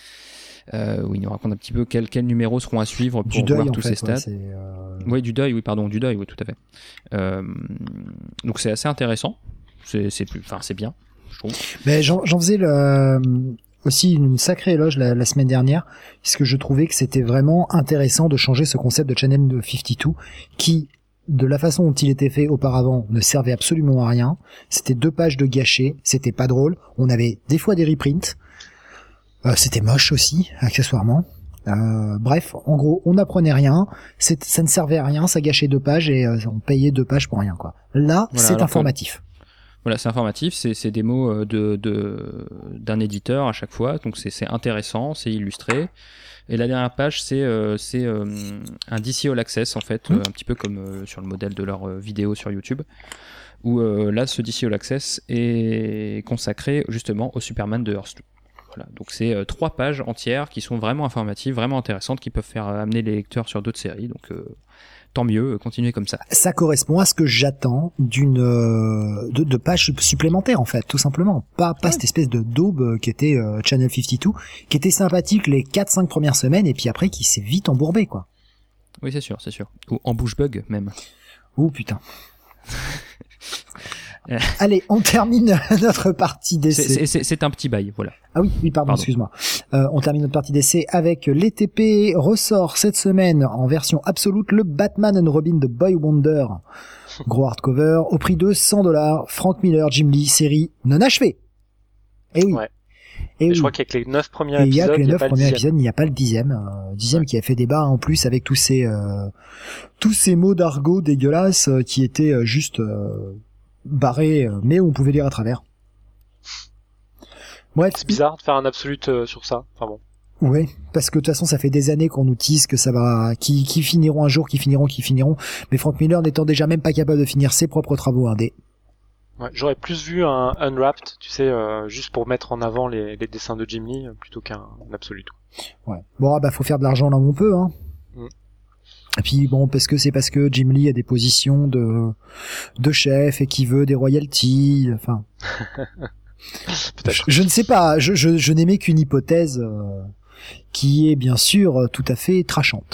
B: où il nous raconte un petit peu quels numéros seront à suivre pour voir tous ces stades. Oui, du deuil, tout à fait. Donc c'est assez intéressant, c'est bien, je trouve.
A: Mais j'en faisais aussi une sacrée éloge la semaine dernière, puisque je trouvais que c'était vraiment intéressant de changer ce concept de Channel 52 qui, de la façon dont il était fait auparavant, ne servait absolument à rien. C'était 2 pages de gâchés, c'était pas drôle. On avait des fois des reprints, c'était moche aussi, accessoirement. Bref, en gros, on n'apprenait rien, ça ne servait à rien, ça gâchait 2 pages et on payait 2 pages pour rien, quoi. Là, c'est informatif.
B: Voilà, c'est informatif, c'est des mots d'un éditeur à chaque fois, donc c'est intéressant, c'est illustré. Et la dernière page, c'est un DC All Access, en fait, un petit peu comme sur le modèle de leur vidéo sur YouTube, où là, ce DC All Access est consacré justement au Superman de Earth 2. Voilà, donc c'est 3 pages entières qui sont vraiment informatives, vraiment intéressantes, qui peuvent faire amener les lecteurs sur d'autres séries, donc... tant mieux, continuez comme ça. Ça
A: correspond à ce que j'attends de pages supplémentaires en fait, tout simplement. Pas cette espèce de daube qui était Channel 52, qui était sympathique les 4-5 premières semaines et puis après qui s'est vite embourbé, quoi.
B: Oui, c'est sûr. Ou en bouche-bug même.
A: Oh putain. Allez, on termine notre partie d'essai.
B: C'est un petit bail, voilà.
A: Ah oui, pardon. Excuse-moi. On termine notre partie d'essai avec l'ETP ressort cette semaine en version absolue le Batman and Robin de Boy Wonder. Gros hardcover au prix de $100. Frank Miller, Jim Lee, série non achevée. Et oui.
C: Ouais. Et je crois qu'avec les 9 premiers épisodes, il n'y a pas le 10e.
A: Il n'y a pas le 10e. 10e qui a fait débat en plus avec tous ces mots d'argot dégueulasses qui étaient juste barrés, mais où on pouvait lire à travers.
C: Ouais, c'est bizarre de faire un absolute sur ça. Enfin bon.
A: Ouais, parce que de toute façon, ça fait des années qu'on nous tease que ça va, qui finiront un jour, qui finiront. Mais Frank Miller n'étant déjà même pas capable de finir ses propres travaux indés.
C: Ouais, j'aurais plus vu un Unwrapped, tu sais, juste pour mettre en avant les dessins de Jim Lee plutôt qu'un absolu tout.
A: Ouais. Bon, faut faire de l'argent là où on peut, hein. Et puis bon, parce que Jim Lee a des positions de chef et qui veut des royalties, enfin. Je ne sais pas, je n'émets qu'une hypothèse qui est bien sûr tout à fait trashante.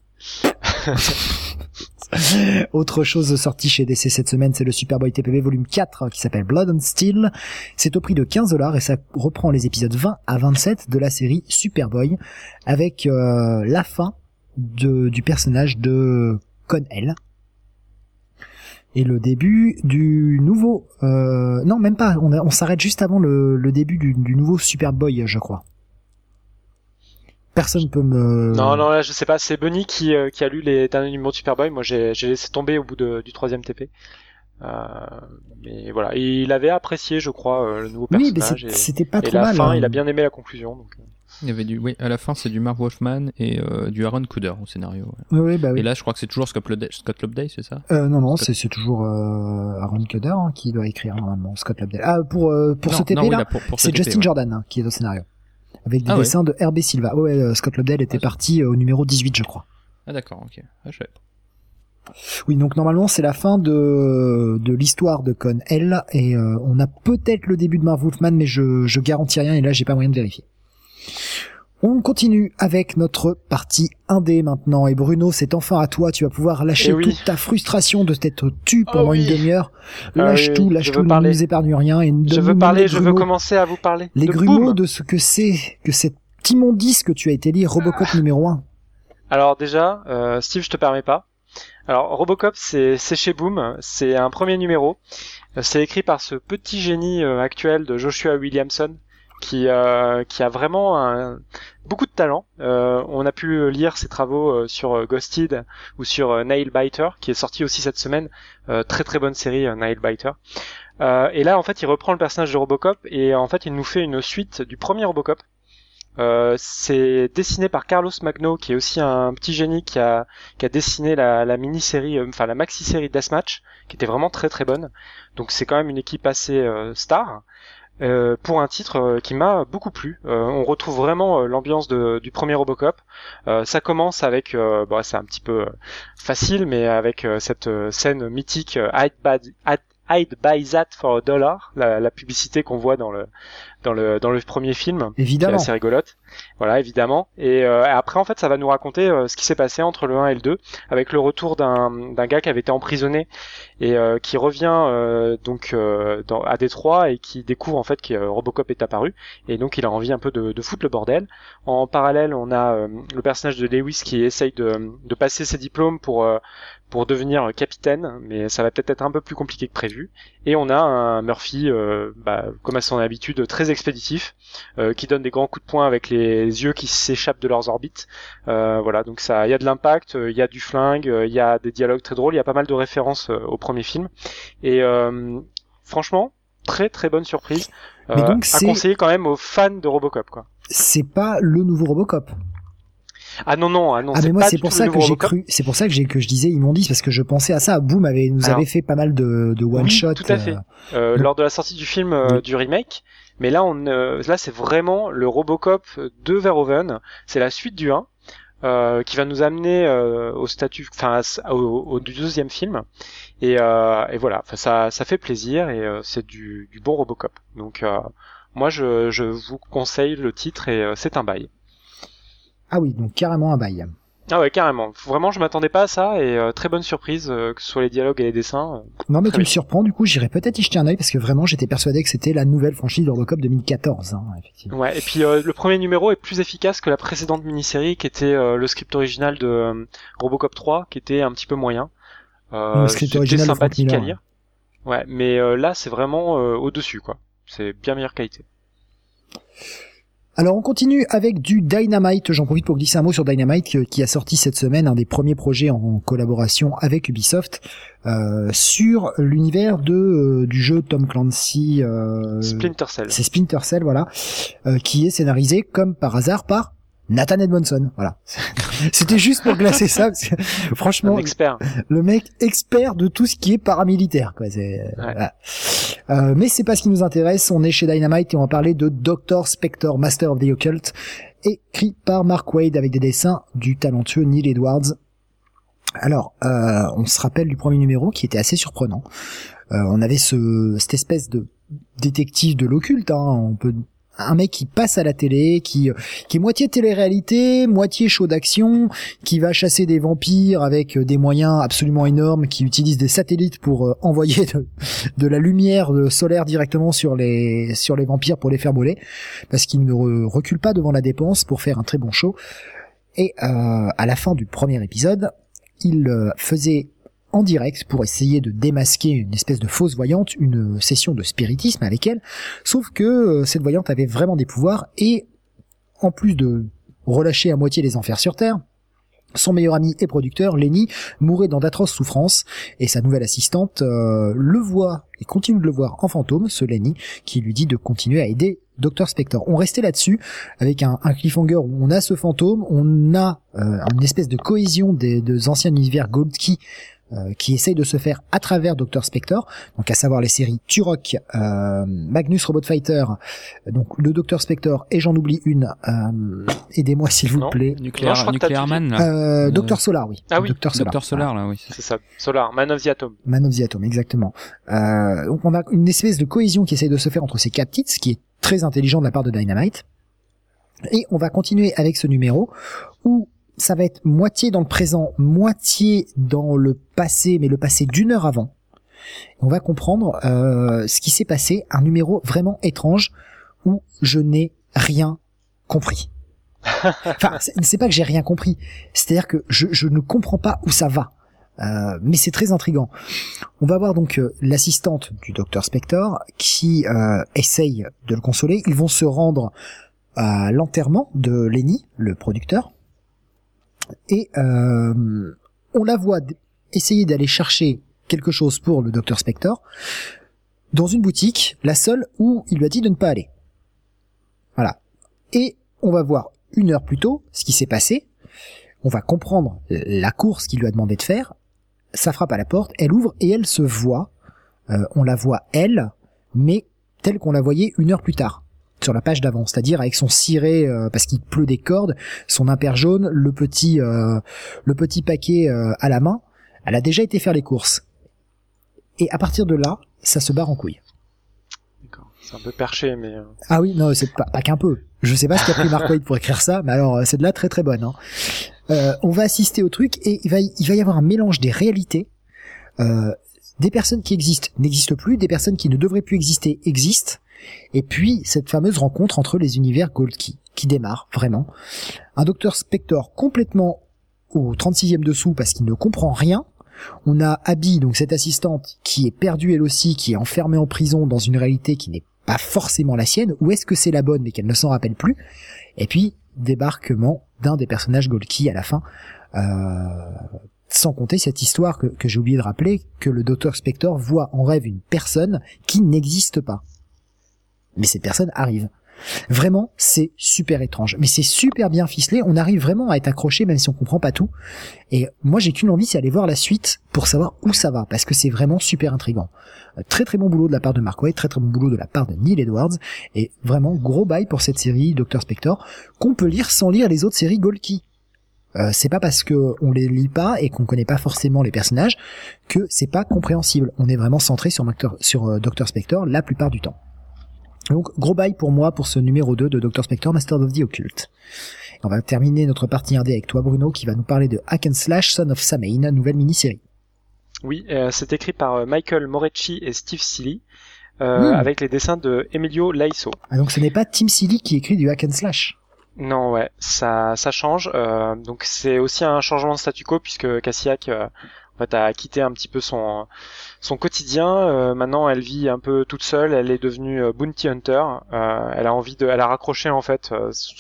A: Autre chose sortie chez DC cette semaine, c'est le Superboy TPB volume 4 qui s'appelle Blood and Steel. C'est au prix de $15 et ça reprend les épisodes 20 à 27 de la série Superboy avec la fin du personnage de Con-El. Et le début du nouveau... non, même pas. On s'arrête juste avant le début du nouveau Superboy, je crois. Personne peut me...
C: Non, là, je sais pas. C'est Bunny qui a lu les derniers numéros de Superboy. Moi, j'ai laissé tomber au bout du 3e TP. Mais voilà. Et il avait apprécié, je crois, le nouveau personnage.
A: Mais c'était pas trop
C: mal. Et la fin,
A: hein.
C: il a bien aimé la conclusion. Donc...
B: Il y avait à la fin, c'est du Mark Wolfman et du Aaron Kuder au scénario.
A: Ouais. Oui.
B: Et là, je crois que c'est toujours Scott Loveday, c'est ça?
A: Non, c'est toujours Aaron Kuder qui doit écrire normalement, Scott Loveday. Pour ce TP là, c'est Justin Jordan qui est au scénario. avec des dessins de R.B. Silva. Scott Lobdell était parti au numéro 18, je crois.
B: Ah d'accord, ok. Je savais pas.
A: Oui, donc normalement c'est la fin de l'histoire de Con L et on a peut-être le début de Marv Wolfman, mais je garantis rien et là j'ai pas moyen de vérifier. On continue avec notre partie indé maintenant et Bruno, c'est enfin à toi, tu vas pouvoir lâcher toute ta frustration de t'être tu pendant une demi-heure. Lâche tout, ne nous épargne rien et
C: je veux commencer à vous parler.
A: Les grumeaux de ce que c'est que cet immondice que tu as été lire, Robocop numéro 1.
C: Alors déjà, Steve, je te permets pas. Alors Robocop, c'est chez Boom, c'est un premier numéro. C'est écrit par ce petit génie actuel de Joshua Williamson qui a vraiment beaucoup de talent. On a pu lire ses travaux sur Ghosted ou sur Nailbiter, qui est sorti aussi cette semaine. Très très bonne série, Nailbiter. Et là, en fait, il reprend le personnage de Robocop et en fait, il nous fait une suite du premier Robocop. C'est dessiné par Carlos Magno, qui est aussi un petit génie qui a dessiné la mini-série, enfin la maxi-série Deathmatch, qui était vraiment très très bonne. Donc c'est quand même une équipe assez star. Pour un titre qui m'a beaucoup plu. On retrouve vraiment l'ambiance du premier Robocop. Ça commence avec, c'est un petit peu facile, mais avec cette scène mythique I'd buy that for $1, la publicité qu'on voit dans le premier film,
A: évidemment,
C: qui est assez rigolote. Voilà, évidemment. Et après, en fait, ça va nous raconter ce qui s'est passé entre le 1 et le 2, avec le retour d'un gars qui avait été emprisonné et qui revient à Détroit et qui découvre en fait que Robocop est apparu, et donc il a envie un peu de foutre le bordel. En parallèle, on a le personnage de Lewis qui essaye de passer ses diplômes pour devenir capitaine, mais ça va peut-être être un peu plus compliqué que prévu. Et on a un Murphy, comme à son habitude, très expéditif, qui donne des grands coups de poing avec les yeux qui s'échappent de leurs orbites. Voilà, donc ça, il y a de l'impact, il y a du flingue, il y a des dialogues très drôles, il y a pas mal de références au premier film. Et franchement, très très bonne surprise.
A: Mais donc
C: à conseiller quand même aux fans de Robocop, quoi.
A: C'est pas le nouveau Robocop.
C: Ah non,
A: mais moi c'est pour ça que j'ai cru, c'est pour ça que je disais immondice, parce que je pensais à ça. Boom nous avait fait pas mal de one shot.
C: Tout à fait. Lors de la sortie du film du remake, mais là là c'est vraiment le Robocop de Verhoeven, c'est la suite du 1 qui va nous amener au deuxième film et voilà, ça fait plaisir et c'est du bon Robocop. Donc moi je vous conseille le titre et c'est un bail.
A: Ah oui, donc carrément un bail.
C: Ah ouais, carrément. Vraiment, je m'attendais pas à ça et très bonne surprise, que ce soit les dialogues et les dessins.
A: Non, mais tu me surprends, du coup, j'irai peut-être y jeter un œil parce que vraiment, j'étais persuadé que c'était la nouvelle franchise de Robocop 2014, effectivement.
C: Ouais, et puis le premier numéro est plus efficace que la précédente mini-série qui était le script original de Robocop 3, qui était un petit peu moyen.
A: Le script original
C: sympathique à lire. Ouais, mais là, c'est vraiment au-dessus, quoi. C'est bien meilleure qualité.
A: Alors on continue avec du Dynamite, j'en profite pour glisser un mot sur Dynamite qui a sorti cette semaine un des premiers projets en collaboration avec Ubisoft sur l'univers du jeu Tom Clancy
C: Splinter Cell.
A: C'est Splinter Cell, voilà, qui est scénarisé comme par hasard par Nathan Edmondson, voilà. C'était juste pour glacer ça, parce que, franchement, le mec expert de tout ce qui est paramilitaire, quoi. Voilà. Mais c'est pas ce qui nous intéresse. On est chez Dynamite et on va parler de Dr. Spector, Master of the Occult, écrit par Mark Waid avec des dessins du talentueux Neil Edwards. Alors, on se rappelle du premier numéro qui était assez surprenant. On avait cette espèce de détective de l'occulte, un mec qui passe à la télé, qui est moitié télé-réalité, moitié show d'action, qui va chasser des vampires avec des moyens absolument énormes, qui utilise des satellites pour envoyer de la lumière solaire directement sur les vampires pour les faire brûler, parce qu'il ne recule pas devant la dépense pour faire un très bon show. Et à la fin du premier épisode, il faisait en direct pour essayer de démasquer une espèce de fausse voyante, une session de spiritisme avec elle, sauf que cette voyante avait vraiment des pouvoirs et en plus de relâcher à moitié les enfers sur Terre, son meilleur ami et producteur, Lenny, mourait dans d'atroces souffrances et sa nouvelle assistante le voit et continue de le voir en fantôme, ce Lenny, qui lui dit de continuer à aider Dr. Spector. On restait là-dessus avec un cliffhanger où on a ce fantôme, on a une espèce de cohésion des anciens univers Gold Key qui essaye de se faire à travers Dr Spector, donc à savoir les séries Turok, Magnus Robot Fighter, donc le Dr Spector et j'en oublie une, aidez-moi s'il vous plaît.
B: Nuclear Man,
A: Dr Solar, oui.
C: Ah oui,
B: Dr Solar, là, oui.
C: C'est ça, Solar, Man of the Atom.
A: Man of the Atom, exactement. Donc on a une espèce de cohésion qui essaye de se faire entre ces 4 titres, ce qui est très intelligent de la part de Dynamite. Et on va continuer avec ce numéro où ça va être moitié dans le présent, moitié dans le passé, mais le passé d'une heure avant. On va comprendre ce qui s'est passé, un numéro vraiment étrange où je n'ai rien compris. Enfin, c'est pas que j'ai rien compris, c'est-à-dire que je ne comprends pas où ça va. Mais c'est très intriguant. On va voir donc l'assistante du Dr Spector qui essaye de le consoler. Ils vont se rendre à l'enterrement de Lenny, le producteur. Et on la voit essayer d'aller chercher quelque chose pour le Dr Spector dans une boutique, la seule où il lui a dit de ne pas aller. Voilà. Et on va voir 1 heure plus tôt ce qui s'est passé. On va comprendre la course qu'il lui a demandé de faire. Ça frappe à la porte, elle ouvre et elle se voit. On la voit elle, mais telle qu'on la voyait 1 heure plus tard. Sur la page d'avant, c'est-à-dire avec son ciré parce qu'il pleut des cordes, son impair jaune, le petit paquet à la main. Elle a déjà été faire les courses. Et à partir de là, ça se barre en couille.
C: D'accord. C'est un peu perché, mais...
A: Ah oui, non, c'est pas qu'un peu. Je sais pas ce qu'a pris Mark Waid pour écrire ça, mais alors c'est de là très très bonne. Hein. On va assister au truc et il va y avoir un mélange des réalités. Des personnes qui existent n'existent plus, des personnes qui ne devraient plus exister existent. Et puis, cette fameuse rencontre entre les univers Gold Key, qui démarre, vraiment. Un Dr Spector complètement au 36e dessous parce qu'il ne comprend rien. On a Abby, donc cette assistante, qui est perdue elle aussi, qui est enfermée en prison dans une réalité qui n'est pas forcément la sienne, ou est-ce que c'est la bonne mais qu'elle ne s'en rappelle plus. Et puis, débarquement d'un des personnages Gold Key à la fin. Sans compter cette histoire que j'ai oublié de rappeler, que le Dr Spector voit en rêve une personne qui n'existe pas. Mais cette personne arrive. Vraiment, c'est super étrange. Mais c'est super bien ficelé. On arrive vraiment à être accroché même si on comprend pas tout. Et moi, j'ai qu'une envie, c'est aller voir la suite pour savoir où ça va. Parce que c'est vraiment super intriguant. Très très bon boulot de la part de Mark Waid, très très bon boulot de la part de Neil Edwards. Et vraiment, gros bail pour cette série Dr Spector qu'on peut lire sans lire les autres séries Gold Key. C'est pas parce que on les lit pas et qu'on connaît pas forcément les personnages que c'est pas compréhensible. On est vraiment centré sur Dr Spector la plupart du temps. Donc, gros bail pour moi pour ce numéro 2 de Dr Spector, Master of the Occult. On va terminer notre partie 1D avec toi, Bruno, qui va nous parler de Hack and Slash, Son of Samhain, nouvelle mini-série.
C: Oui, c'est écrit par Michael Morecci et Steve Seeley, avec les dessins de Emilio Laiso.
A: Ah, donc ce n'est pas Tim Seeley qui écrit du Hack and Slash.
C: Non, ouais, ça change. Donc c'est aussi un changement de statu quo puisque Cassiac en fait, a quitté un petit peu son quotidien. Maintenant, elle vit un peu toute seule. Elle est devenue bounty hunter. Elle a raccroché en fait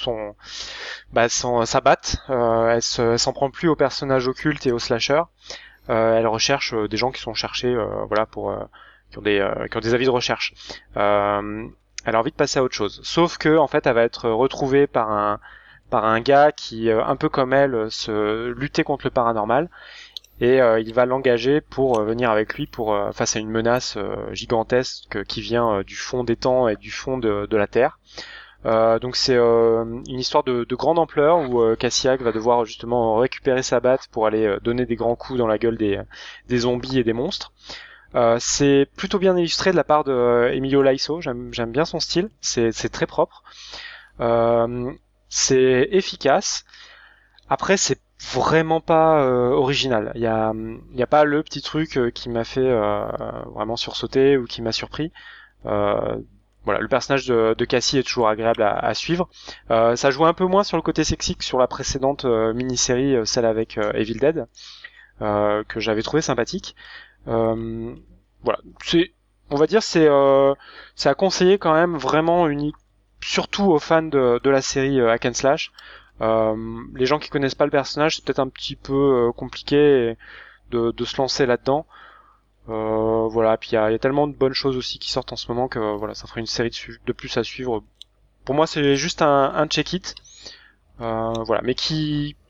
C: sa batte. Elle s'en prend plus aux personnages occultes et aux slashers. Elle recherche des gens qui sont cherchés, qui ont des avis de recherche. Elle a envie de passer à autre chose. Sauf que en fait, elle va être retrouvée par un gars qui, un peu comme elle, se luttait contre le paranormal. Et il va l'engager pour venir avec lui face à une menace gigantesque qui vient du fond des temps et du fond de la Terre. Donc c'est une histoire de grande ampleur où Cassiac va devoir justement récupérer sa batte pour aller donner des grands coups dans la gueule des zombies et des monstres. C'est plutôt bien illustré de la part de Emilio Laiso. J'aime bien son style. C'est très propre. C'est efficace. Après, c'est vraiment pas original. Il y a pas le petit truc qui m'a fait vraiment sursauter ou qui m'a surpris. Voilà, le personnage de Cassie est toujours agréable à suivre. Ça joue un peu moins sur le côté sexy que sur la précédente mini-série, celle avec Evil Dead, que j'avais trouvé sympathique. Voilà, on va dire c'est à conseiller quand même, vraiment unique, surtout aux fans de la série Hack and Slash. Les gens qui connaissent pas le personnage, c'est peut-être un petit peu compliqué de se lancer là-dedans. Voilà, puis il y a tellement de bonnes choses aussi qui sortent en ce moment que voilà, ça ferait une série de plus à suivre. Pour moi, c'est juste un check-it, voilà, mais qui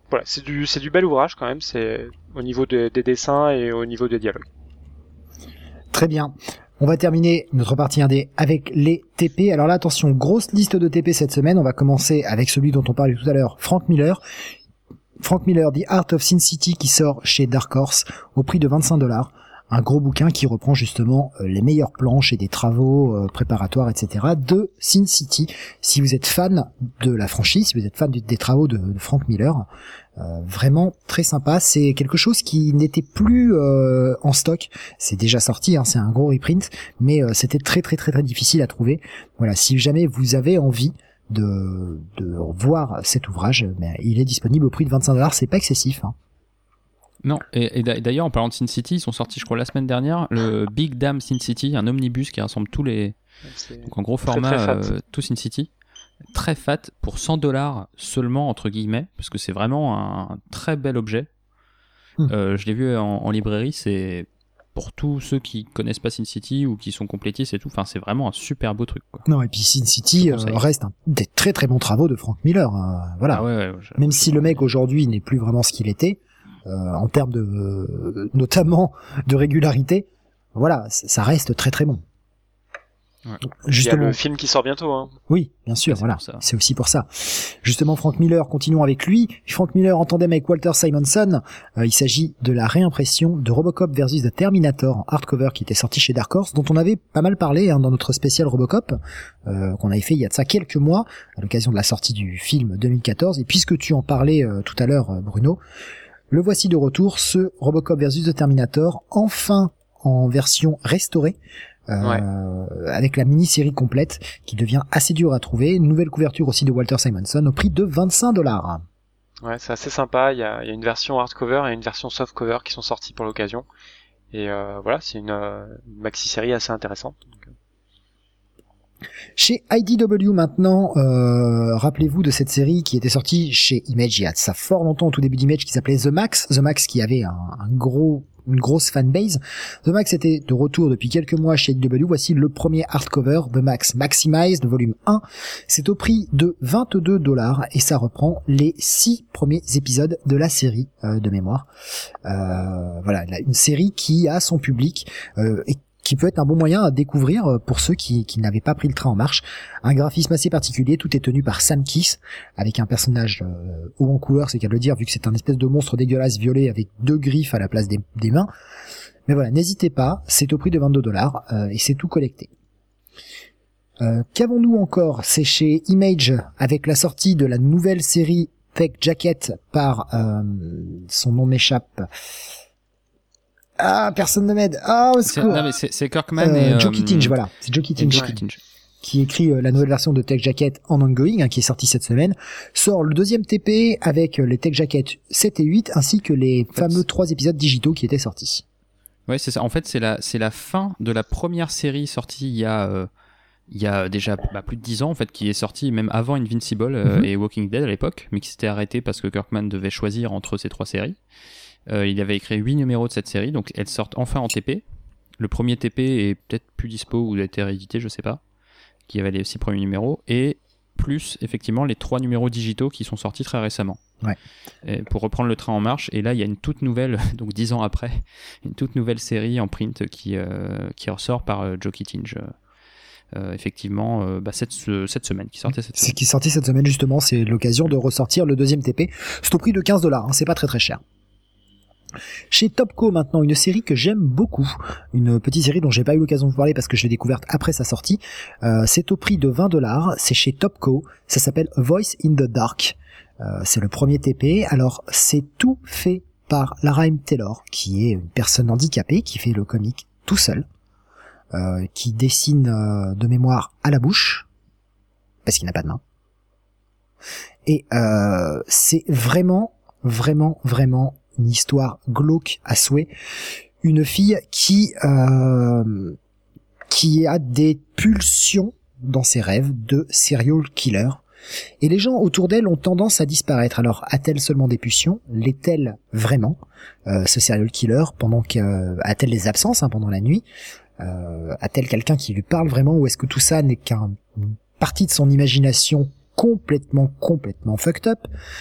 C: voilà, c'est du bel ouvrage quand même, c'est au niveau des dessins et au niveau des dialogues.
A: Très bien. On va terminer notre partie 1D avec les TP. Alors là, attention, grosse liste de TP cette semaine. On va commencer avec celui dont on parlait tout à l'heure, Frank Miller. Frank Miller, The Art of Sin City, qui sort chez Dark Horse au prix de $25. Un gros bouquin qui reprend justement les meilleures planches et des travaux préparatoires, etc. de Sin City. Si vous êtes fan de la franchise, si vous êtes fan des travaux de Frank Miller, vraiment très sympa. C'est quelque chose qui n'était plus en stock. C'est déjà sorti, hein, c'est un gros reprint, mais c'était très très très très difficile à trouver. Voilà, si jamais vous avez envie de voir cet ouvrage, il est disponible au prix de $25. C'est pas excessif, hein.
B: Non, et d'ailleurs, en parlant de Sin City, ils sont sortis, je crois, la semaine dernière, le Big Damn Sin City, un omnibus qui rassemble tous les... Donc en gros format, tout Sin City. Très fat, pour $100 seulement, entre guillemets, parce que c'est vraiment un très bel objet. Je l'ai vu en librairie, c'est pour tous ceux qui connaissent pas Sin City ou qui sont complétistes et tout, enfin c'est vraiment un super beau truc, quoi.
A: Non, et puis Sin City reste des très très bons travaux de Frank Miller, voilà.
B: Ah ouais,
A: même si le mec aujourd'hui n'est plus vraiment ce qu'il était, en termes de notamment de régularité, voilà, ça reste très très bon.
C: Ouais. Justement, il y a le film qui sort bientôt, hein.
A: Oui, bien sûr, voilà. C'est aussi pour ça. Justement, Frank Miller, continuons avec lui. Frank Miller en tandem avec Walter Simonson. Il s'agit de la réimpression de Robocop versus The Terminator en hardcover qui était sorti chez Dark Horse, dont on avait pas mal parlé, hein, dans notre spécial Robocop, qu'on avait fait il y a de ça quelques mois, à l'occasion de la sortie du film 2014. Et puisque tu en parlais tout à l'heure, Bruno, le voici de retour, ce Robocop versus The Terminator, enfin en version restaurée. Avec la mini-série complète qui devient assez dure à trouver. Une nouvelle couverture aussi de Walter Simonson au prix de $25.
C: Ouais, c'est assez sympa. Il y a une version hardcover et une version softcover qui sont sorties pour l'occasion. Et voilà, c'est une maxi-série assez intéressante. Donc...
A: Chez IDW maintenant, rappelez-vous de cette série qui était sortie chez Image il y a ça fort longtemps, au tout début d'Image, qui s'appelait The Max qui avait une grosse fanbase. The Max était de retour depuis quelques mois chez IDW. Voici le premier hardcover, The Max Maximized, volume 1. C'est au prix de $22 et ça reprend les 6 premiers épisodes de la série de mémoire. Voilà, une série qui a son public et qui peut être un bon moyen à découvrir pour ceux qui n'avaient pas pris le train en marche. Un graphisme assez particulier, tout est tenu par Sam Kiss, avec un personnage haut en couleur, c'est qu'à le dire, vu que c'est un espèce de monstre dégueulasse violet avec 2 griffes à la place des mains. Mais voilà, n'hésitez pas, c'est au prix de $22 et c'est tout collecté. Qu'avons-nous encore? C'est chez Image, avec la sortie de la nouvelle série Tech Jacket par son nom m'échappe. Ah, personne ne m'aide. Ah, au secours.
B: Non, mais c'est Kirkman et
A: Joe Kittinge, voilà. C'est Joe Kittinge qui écrit la nouvelle version de Tech Jacket en ongoing, hein, qui est sortie cette semaine. Sort le deuxième TP avec les Tech Jacket 7 et 8 ainsi que les fameux 3 épisodes digitaux qui étaient sortis.
B: Ouais, c'est ça. En fait, c'est la fin de la première série sortie il y a déjà plus de 10 ans, en fait, qui est sortie même avant Invincible et Walking Dead à l'époque, mais qui s'était arrêté parce que Kirkman devait choisir entre ces 3 séries. Il avait écrit 8 numéros de cette série, donc elles sortent enfin en TP. Le premier TP est peut-être plus dispo ou a été réédité, je sais pas, qui avait les 6 premiers numéros, et plus effectivement les 3 numéros digitaux qui sont sortis très récemment.
A: Ouais.
B: Et pour reprendre le train en marche, et là il y a une toute nouvelle, donc 10 ans après, une toute nouvelle série en print qui ressort par Joe Kittinge. Effectivement, cette semaine, qui sortait cette semaine.
A: C'est qui sortait cette semaine justement, c'est l'occasion de ressortir le deuxième TP. C'est au prix de $15, hein, c'est pas très très cher. Chez Topco maintenant, une série que j'aime beaucoup, une petite série dont j'ai pas eu l'occasion de vous parler parce que je l'ai découverte après sa sortie. C'est au prix de $20, c'est chez Topco, ça s'appelle Voice in the Dark. C'est le premier TP. Alors c'est tout fait par Laraim Taylor, qui est une personne handicapée qui fait le comic tout seul, qui dessine de mémoire à la bouche parce qu'il n'a pas de main. Et c'est vraiment une histoire glauque à souhait. Une fille qui a des pulsions dans ses rêves de serial killer. Et les gens autour d'elle ont tendance à disparaître. Alors, a-t-elle seulement des pulsions? L'est-elle vraiment, ce serial killer, a-t-elle des absences pendant la nuit? A-t-elle quelqu'un qui lui parle vraiment? Ou est-ce que tout ça n'est qu'une partie de son imagination complètement fucked up?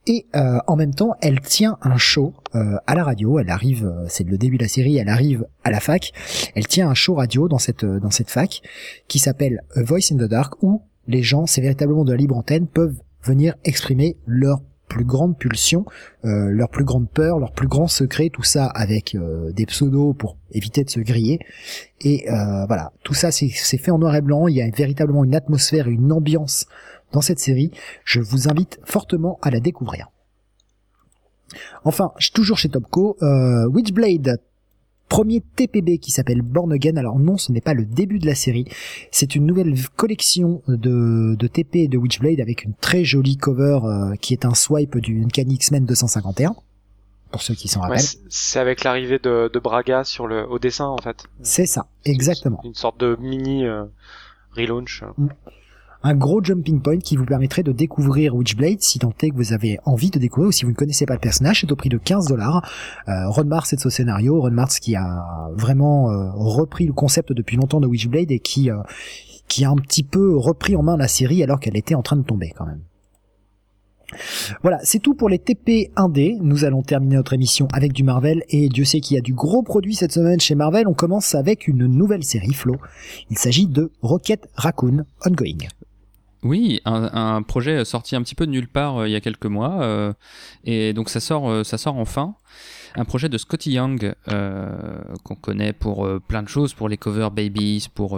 A: Et en même temps, elle tient un show à la radio. Elle arrive, c'est le début de la série, elle arrive à la fac. Elle tient un show radio dans cette fac qui s'appelle A Voice in the Dark, où les gens, c'est véritablement de la libre antenne, peuvent venir exprimer leur plus grande pulsion, leur plus grande peur, leur plus grand secret, tout ça avec des pseudos pour éviter de se griller. Et voilà, tout ça c'est fait en noir et blanc. Il y a véritablement une atmosphère et une ambiance dans cette série. Je vous invite fortement à la découvrir. Enfin, toujours chez Topco, Witchblade, premier TPB qui s'appelle Born Again. Alors non, ce n'est pas le début de la série, c'est une nouvelle collection de TP de Witchblade avec une très jolie cover qui est un swipe d'une Uncanny X-Men 251, pour ceux qui s'en rappellent.
C: C'est avec l'arrivée de Braga au dessin en fait.
A: C'est ça, exactement.
C: Une sorte de mini relaunch.
A: Un gros jumping point qui vous permettrait de découvrir Witchblade si tant est que vous avez envie de découvrir, ou si vous ne connaissez pas le personnage. C'est au prix de $15. Ron Martz est de ce scénario. Ron Martz qui a vraiment repris le concept depuis longtemps de Witchblade et qui a un petit peu repris en main la série alors qu'elle était en train de tomber quand même. Voilà, c'est tout pour les TP 1D. Nous allons terminer notre émission avec du Marvel, et Dieu sait qu'il y a du gros produit cette semaine chez Marvel. On commence avec une nouvelle série, Flo. Il s'agit de Rocket Raccoon Ongoing.
B: Oui, un projet sorti un petit peu de nulle part il y a quelques mois, et donc ça sort enfin. Un projet de Scotty Young qu'on connaît pour plein de choses, pour les cover Babies, pour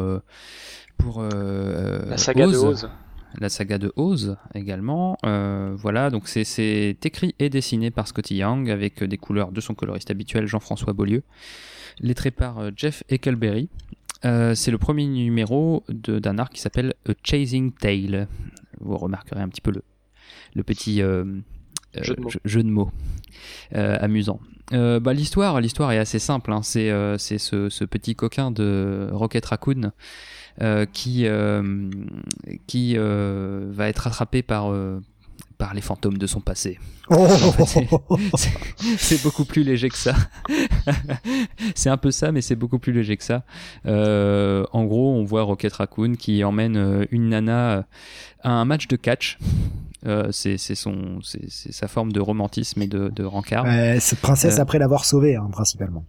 C: la saga de Oz.
B: La saga de Oz également. Voilà, donc c'est écrit et dessiné par Scotty Young avec des couleurs de son coloriste habituel Jean-François Beaulieu. Lettré par Jeff Eckelberry. C'est le premier numéro d'un arc qui s'appelle A Chasing Tale. Vous remarquerez un petit peu le petit jeu de mots amusant. L'histoire est assez simple. Hein. C'est ce petit coquin de Rocket Raccoon qui va être rattrapé par les fantômes de son passé.
A: Oh
B: en fait, c'est beaucoup plus léger que ça. C'est un peu ça, mais c'est beaucoup plus léger que ça. En gros, on voit Rocket Raccoon qui emmène une nana à un match de catch. C'est sa forme de romantisme et de rencard.
A: Cette princesse après l'avoir sauvée, hein, principalement.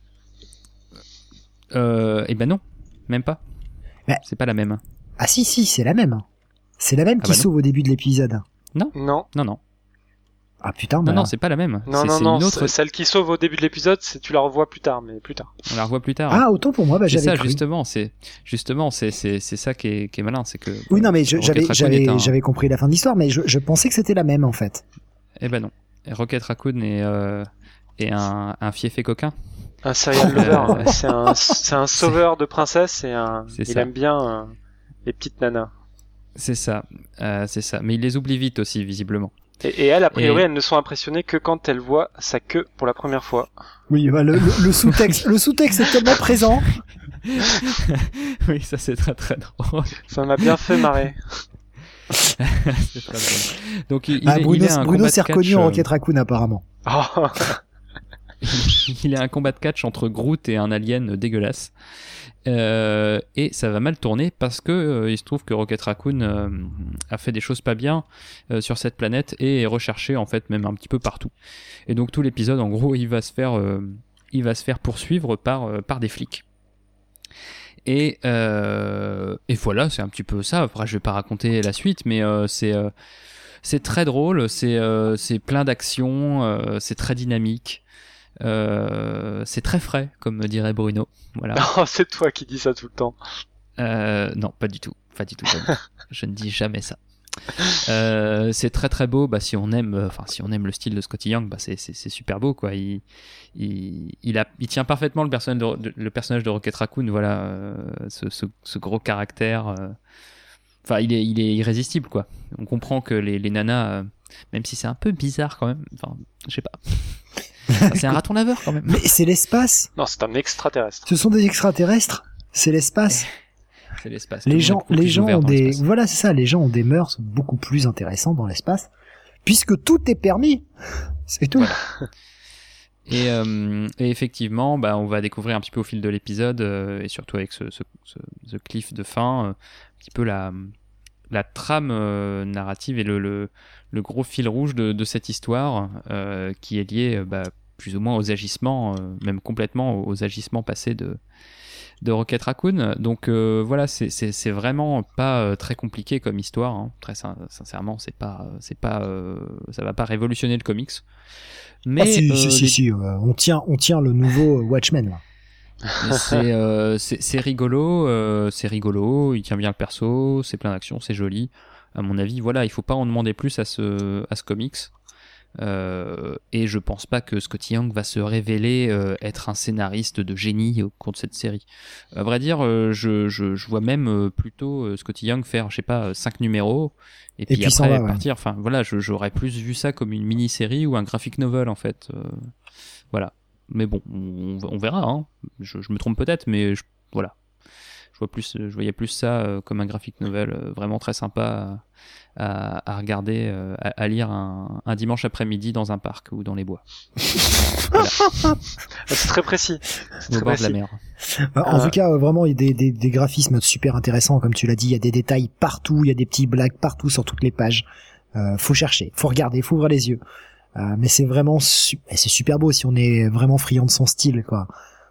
B: Eh ben non, même pas. C'est pas la même.
A: Ah si, c'est la même. C'est la même qui sauve au début de l'épisode.
B: Non.
A: Ah putain,
B: non, c'est pas la même.
C: Non, une autre... celle qui sauve au début de l'épisode, tu la revois plus tard.
B: On la revoit plus tard.
A: Ah, autant pour moi, j'avais
B: ça,
A: cru.
B: Justement, c'est ça qui est malin, c'est que...
A: Oui, non, mais j'avais compris la fin de l'histoire, mais je pensais que c'était la même, en fait.
B: Eh ben non. Rocket Raccoon est un fiefé coquin.
C: Un serial lover, c'est un sauveur de princesses et il aime bien les petites nanas.
B: C'est ça. Mais il les oublie vite aussi, visiblement.
C: Et elles, a priori, elles ne sont impressionnées que quand elles voient sa queue pour la première fois.
A: Oui, le sous-texte, est tellement présent.
B: Oui, ça c'est très très drôle.
C: Ça m'a bien fait marrer.
B: C'est très drôle. Donc
A: Bruno s'est reconnu en Rocket Raccoon apparemment.
C: Oh.
B: Il a un combat de catch entre Groot et un alien dégueulasse. Et ça va mal tourner parce que il se trouve que Rocket Raccoon a fait des choses pas bien sur cette planète et est recherché en fait même un petit peu partout. Et donc tout l'épisode en gros il va se faire poursuivre par des flics. Et voilà, c'est un petit peu ça. Après je vais pas raconter la suite, mais c'est très drôle, c'est plein d'action, c'est très dynamique. C'est très frais, comme me dirait Bruno. Voilà.
C: Oh, c'est toi qui dis ça tout le temps.
B: Non, pas du tout. Je ne dis jamais ça. C'est très très beau. Si on aime le style de Scotty Young, c'est super beau quoi. Il tient parfaitement le personnage de Rocket Raccoon. Voilà, ce gros caractère. Enfin, il est irrésistible quoi. On comprend que les nanas, même si c'est un peu bizarre quand même. Enfin, je sais pas. C'est un raton laveur quand même.
A: Mais c'est l'espace.
C: Non, c'est un extraterrestre.
A: Ce sont des extraterrestres. C'est l'espace.
B: C'est l'espace.
A: Les gens ont des, voilà, c'est ça. Les gens ont des mœurs beaucoup plus intéressantes dans l'espace, puisque tout est permis. C'est tout.
B: Voilà. Et effectivement, on va découvrir un petit peu au fil de l'épisode et surtout avec ce cliff de fin, un petit peu la trame narrative et le gros fil rouge de cette histoire qui est lié plus ou moins aux agissements, même complètement aux agissements passés de Rocket Raccoon. Donc voilà, c'est vraiment pas très compliqué comme histoire, hein. Très sincèrement, c'est pas ça va pas révolutionner le comics. Mais
A: si, on tient le nouveau Watchmen là.
B: C'est rigolo, il tient bien le perso, c'est plein d'action, c'est joli. À mon avis, voilà, il faut pas en demander plus à ce comics. Et je pense pas que Scotty Young va se révéler être un scénariste de génie au cours de cette série. À vrai dire, je vois même plutôt Scotty Young faire, je sais pas, 5 numéros et puis après partir. Enfin voilà, j'aurais plus vu ça comme une mini-série ou un graphic novel en fait. Voilà. Mais bon, on verra. Hein. Je me trompe peut-être, mais voilà. Je voyais plus ça comme un graphic novel vraiment très sympa à regarder, à lire un dimanche après-midi dans un parc ou dans les bois. Voilà.
C: C'est très précis.
B: Au bord de la mer.
A: En tout cas, vraiment, il y a des graphismes super intéressants, comme tu l'as dit. Il y a des détails partout, il y a des petits blagues partout sur toutes les pages. Faut chercher, faut regarder, faut ouvrir les yeux. Mais c'est vraiment c'est super beau si on est vraiment friand de son style, quoi.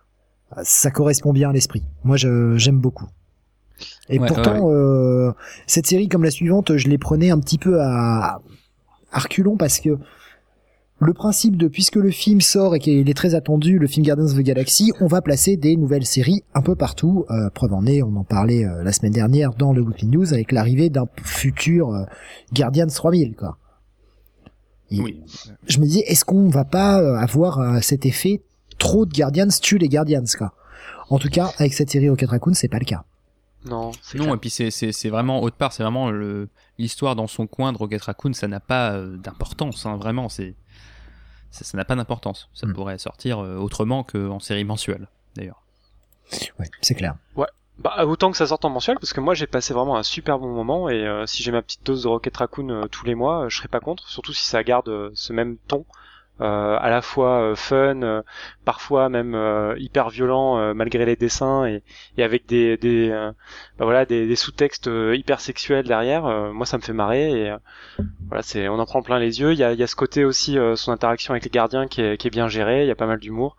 A: Ça correspond bien à l'esprit. Moi, j'aime beaucoup. Et pourtant, cette série, comme la suivante, je les prenais un petit peu à reculons parce que le principe de, puisque le film sort et qu'il est très attendu, le film Guardians of the Galaxy, on va placer des nouvelles séries un peu partout. Preuve en est, on en parlait la semaine dernière dans le Weekly News avec l'arrivée d'un futur Guardians 3000, quoi. Et oui. Je me disais, est-ce qu'on va pas avoir cet effet trop de Guardians tue les Guardians, quoi. En tout cas, avec cette série Rocket Raccoon, c'est pas le cas.
C: Non,
B: et puis c'est vraiment autre part, c'est vraiment l'histoire dans son coin de Rocket Raccoon, ça n'a pas d'importance, hein, vraiment, ça n'a pas d'importance. Ça pourrait sortir autrement qu'en série mensuelle, d'ailleurs.
A: Ouais, c'est clair.
C: Ouais. Bah, autant que ça sorte en mensuel, parce que moi j'ai passé vraiment un super bon moment, et si j'ai ma petite dose de Rocket Raccoon tous les mois, je serais pas contre, surtout si ça garde ce même ton, à la fois fun, parfois même hyper violent malgré les dessins, et avec des sous-textes hyper sexuels derrière. Moi ça me fait marrer, et voilà, on en prend plein les yeux. Il y a ce côté aussi, son interaction avec les gardiens qui est bien géré, il y a pas mal d'humour.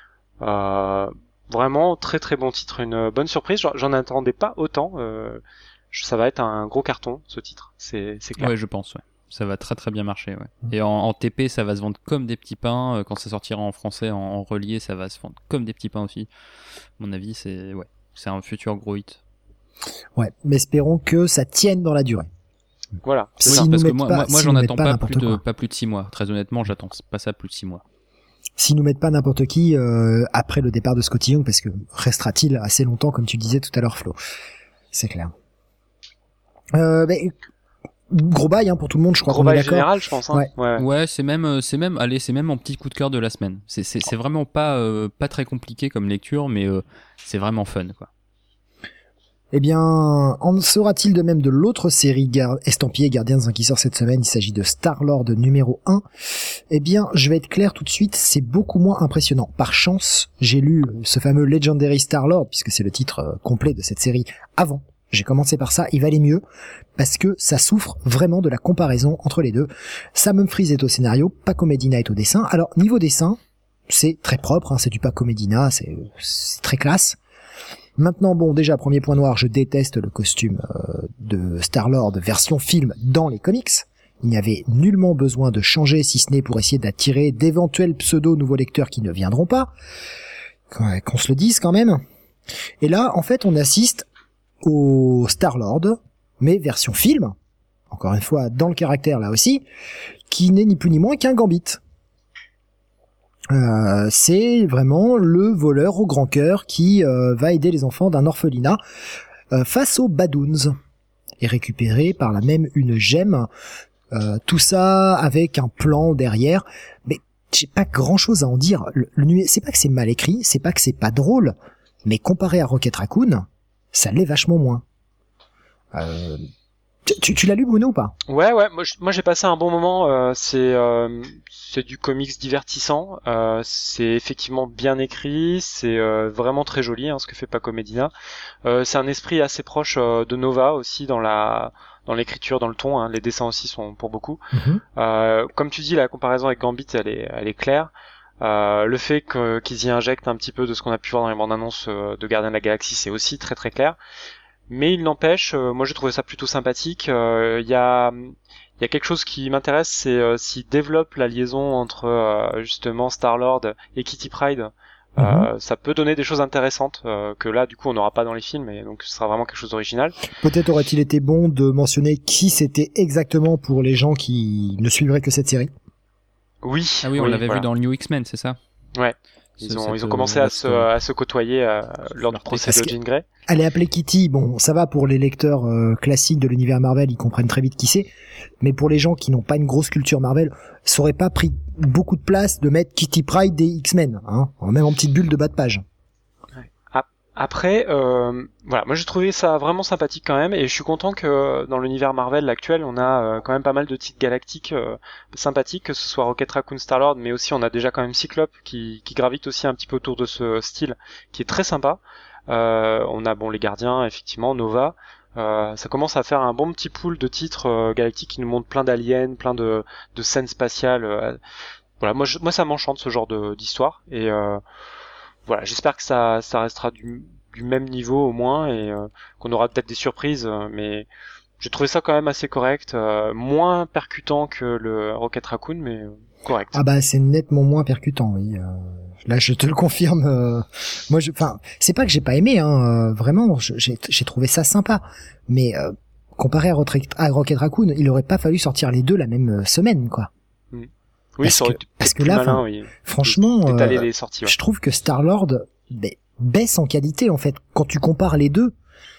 C: Vraiment très très bon titre, une bonne surprise. J'en attendais pas autant. Ça va être un gros carton, ce titre, c'est clair.
B: Ouais, je pense, ouais. Ça va très très bien marcher, ouais. Et en TP, ça va se vendre comme des petits pains. Quand ça sortira en français, en relié, ça va se vendre comme des petits pains aussi. À mon avis, c'est un futur gros hit.
A: Ouais, mais espérons que ça tienne dans la durée.
C: Voilà.
B: Oui, parce que moi j'en attends pas plus de 6 mois. Très honnêtement, j'attends pas ça plus de 6 mois.
A: S'ils nous mettent pas n'importe qui après le départ de Scotty Young, parce que restera-t-il assez longtemps, comme tu disais tout à l'heure, Flo. C'est clair. Gros bail pour tout le monde, je crois qu'on est d'accord.
C: Général, je pense. Hein.
B: Ouais, c'est même mon petit coup de cœur de la semaine. C'est vraiment pas très compliqué comme lecture, mais c'est vraiment fun, quoi.
A: Eh bien, en sera-t-il de même de l'autre série estampillée Guardians qui sort cette semaine? Il s'agit de Star-Lord numéro 1. Eh bien, je vais être clair tout de suite, c'est beaucoup moins impressionnant. Par chance, j'ai lu ce fameux Legendary Star-Lord, puisque c'est le titre complet de cette série, avant. J'ai commencé par ça, il valait mieux, parce que ça souffre vraiment de la comparaison entre les deux. Sam Humphries est au scénario, Paco Medina est au dessin. Alors, niveau dessin, c'est très propre, c'est du Paco Medina, c'est très classe. Maintenant, bon, déjà, premier point noir, je déteste le costume de Star-Lord version film dans les comics. Il n'y avait nullement besoin de changer, si ce n'est pour essayer d'attirer d'éventuels pseudo-nouveaux lecteurs qui ne viendront pas. Qu'on se le dise quand même. Et là, en fait, on assiste au Star-Lord, mais version film, encore une fois, dans le caractère là aussi, qui n'est ni plus ni moins qu'un Gambit. C'est vraiment le voleur au grand cœur qui va aider les enfants d'un orphelinat face aux Badoons et récupérer par là même une gemme. Tout ça avec un plan derrière, mais j'ai pas grand chose à en dire. C'est pas que c'est mal écrit, c'est pas que c'est pas drôle, mais comparé à Rocket Raccoon, ça l'est vachement moins. Tu l'as lu, Bruno, ou pas?
C: Ouais, moi j'ai passé un bon moment. C'est du comics divertissant. C'est effectivement bien écrit. C'est vraiment très joli, ce que fait Paco Medina. C'est un esprit assez proche de Nova aussi dans la dans l'écriture, dans le ton. Hein. Les dessins aussi sont pour beaucoup.
A: Mhm.
C: Comme tu dis, la comparaison avec Gambit, elle est claire. Le fait qu'ils y injectent un petit peu de ce qu'on a pu voir dans les bandes annonces de Gardiens de la Galaxie, c'est aussi très très clair. Mais il n'empêche, moi j'ai trouvé ça plutôt sympathique. Il y a quelque chose qui m'intéresse, c'est s'ils développent la liaison entre justement Star-Lord et Kitty Pryde. Ça peut donner des choses intéressantes que là du coup on n'aura pas dans les films, et donc ce sera vraiment quelque chose d'original.
A: Peut-être aurait-il été bon de mentionner qui c'était exactement pour les gens qui ne suivraient que cette série.
C: Oui.
B: Ah oui, on l'avait vu dans le New X-Men, c'est ça?
C: Ouais. Ils ont commencé à se côtoyer lors du procès de Jean Grey.
A: Elle est appelée Kitty, bon, ça va pour les lecteurs classiques de l'univers Marvel, ils comprennent très vite qui c'est, mais pour les gens qui n'ont pas une grosse culture Marvel, ça aurait pas pris beaucoup de place de mettre Kitty Pryde des X-Men, hein, même en petite bulle de bas de page.
C: Après, voilà, moi j'ai trouvé ça vraiment sympathique quand même, et je suis content que dans l'univers Marvel actuel, on a quand même pas mal de titres galactiques sympathiques, que ce soit Rocket Raccoon, Star-Lord, mais aussi on a déjà quand même Cyclope qui gravite aussi un petit peu autour de ce style, qui est très sympa. On a les Gardiens, effectivement, Nova. Ça commence à faire un bon petit pool de titres galactiques qui nous montrent plein d'aliens, plein de scènes spatiales. Voilà, moi ça m'enchante ce genre d'histoire, et voilà, j'espère que ça restera du même niveau au moins, et qu'on aura peut-être des surprises, mais j'ai trouvé ça quand même assez correct, moins percutant que le Rocket Raccoon, mais correct.
A: Ah bah c'est nettement moins percutant, oui. Là je te le confirme. Moi, c'est pas que j'ai pas aimé, hein. Vraiment, j'ai trouvé ça sympa, mais comparé à Rocket Raccoon, il aurait pas fallu sortir les deux la même semaine, quoi.
C: Oui,
A: parce que là, malin, oui. Franchement,
C: les sorties, ouais.
A: Je trouve que Star-Lord baisse en qualité, en fait. Quand tu compares les deux,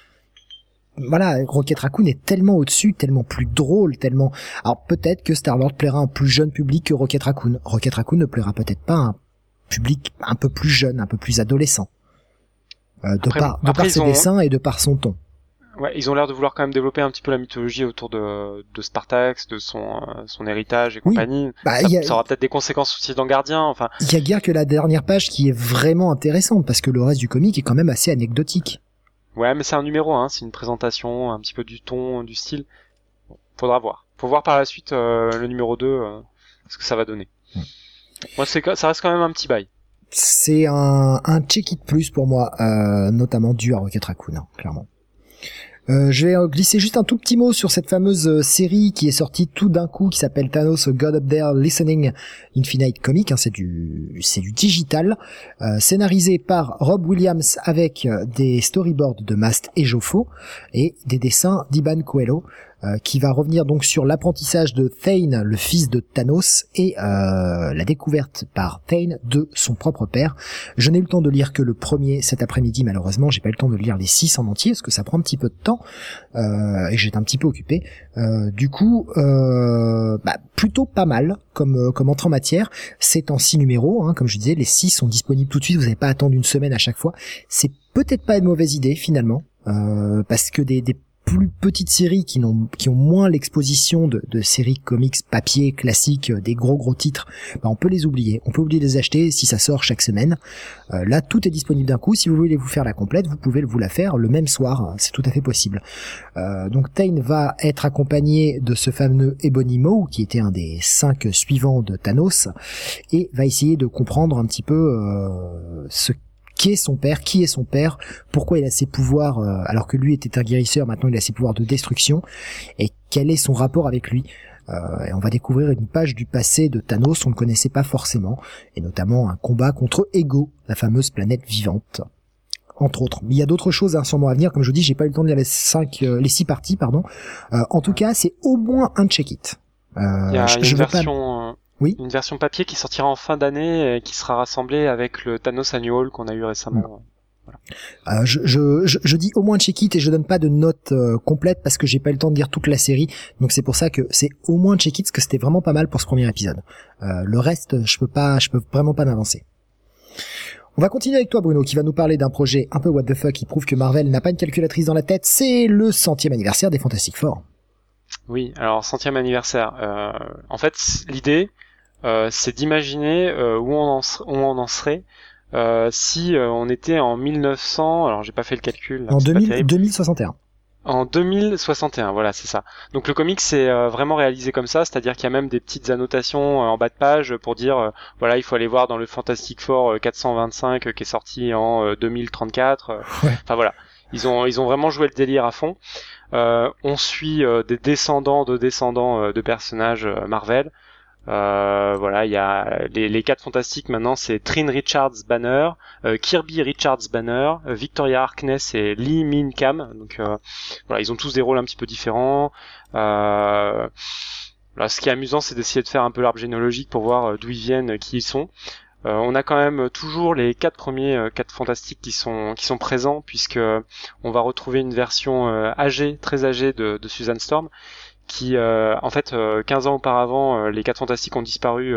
A: voilà, Rocket Raccoon est tellement au-dessus, tellement plus drôle, tellement... Alors peut-être que Star-Lord plaira à un plus jeune public que Rocket Raccoon. Rocket Raccoon ne plaira peut-être pas à un public un peu plus jeune, un peu plus adolescent. De par ses dessins et de par son ton.
C: Ouais, ils ont l'air de vouloir quand même développer un petit peu la mythologie autour de Spartax, de son héritage et compagnie. Ça aura peut-être des conséquences aussi dans Gardien, enfin.
A: Il y a guère que la dernière page qui est vraiment intéressante, parce que le reste du comic est quand même assez anecdotique.
C: Ouais, mais c'est un numéro, hein, c'est une présentation, un petit peu du ton, du style. Bon, faudra voir. Faut voir par la suite le numéro 2, ce que ça va donner. Moi, ça reste quand même un petit bail.
A: C'est un check-it plus pour moi, notamment dû à Rocket Raccoon, hein, clairement. Je vais glisser juste un tout petit mot sur cette fameuse série qui est sortie tout d'un coup, qui s'appelle Thanos God Up There Listening Infinite Comic, hein, c'est du digital, scénarisé par Rob Williams avec des storyboards de Mast et Joffo et des dessins d'Iban Coelho, qui va revenir donc sur l'apprentissage de Thane, le fils de Thanos, et la découverte par Thane de son propre père. Je n'ai eu le temps de lire que le premier cet après-midi, malheureusement, j'ai pas eu le temps de lire les 6 en entier, parce que ça prend un petit peu de temps, et j'étais un petit peu occupé. Du coup, plutôt pas mal comme entrée en matière. C'est en 6 numéros, hein, comme je disais, les 6 sont disponibles tout de suite, vous n'avez pas à attendre une semaine à chaque fois. C'est peut-être pas une mauvaise idée, finalement, parce que des plus petites séries qui ont moins l'exposition de séries comics papier classiques, des gros titres, on peut les oublier. On peut oublier de les acheter si ça sort chaque semaine. Là, tout est disponible d'un coup. Si vous voulez vous faire la complète, vous pouvez vous la faire le même soir. C'est tout à fait possible. Donc Thane va être accompagné de ce fameux Ebony Maw, qui était un des 5 suivants de Thanos, et va essayer de comprendre un petit peu qui est son père, pourquoi il a ses pouvoirs, alors que lui était un guérisseur, maintenant il a ses pouvoirs de destruction, et quel est son rapport avec lui. Et on va découvrir une page du passé de Thanos, on ne connaissait pas forcément, et notamment un combat contre Ego, la fameuse planète vivante, entre autres. Mais il y a d'autres choses sûrement à venir, comme je vous dis, j'ai pas eu le temps de lire les 6 parties, pardon. En tout cas, c'est au moins un check-it.
C: Il y a une version... Oui. Une version papier qui sortira en fin d'année et qui sera rassemblée avec le Thanos Annual qu'on a eu récemment.
A: Voilà. Je dis au moins check-it et je donne pas de note complète parce que j'ai pas eu le temps de lire toute la série. Donc c'est pour ça que c'est au moins check-it, parce que c'était vraiment pas mal pour ce premier épisode. Le reste, je peux vraiment pas m'avancer. On va continuer avec toi, Bruno, qui va nous parler d'un projet un peu what the fuck qui prouve que Marvel n'a pas une calculatrice dans la tête. C'est le 100e anniversaire des Fantastic Four.
C: Oui, alors 100e anniversaire. En fait, l'idée, c'est d'imaginer où on en serait si on était en 1900. Alors j'ai pas fait le calcul. Là,
A: en 2061.
C: En 2061, voilà, c'est ça. Donc le comic c'est vraiment réalisé comme ça, c'est-à-dire qu'il y a même des petites annotations en bas de page pour dire voilà, il faut aller voir dans le Fantastic Four 425 qui est sorti en 2034. Enfin voilà, ils ont vraiment joué le délire à fond. On suit des descendants de personnages Marvel. Voilà, il y a les 4 fantastiques maintenant, c'est Trin Richards Banner, Kirby Richards Banner, Victoria Harkness et Lee Min Kam. Donc voilà, ils ont tous des rôles un petit peu différents. Là, ce qui est amusant, c'est d'essayer de faire un peu l'arbre généalogique pour voir d'où ils viennent, qui ils sont. On a quand même toujours les 4 premiers 4 fantastiques qui sont présents, puisque on va retrouver une version très âgée de Susan Storm, qui en fait 15 ans auparavant les 4 fantastiques ont disparu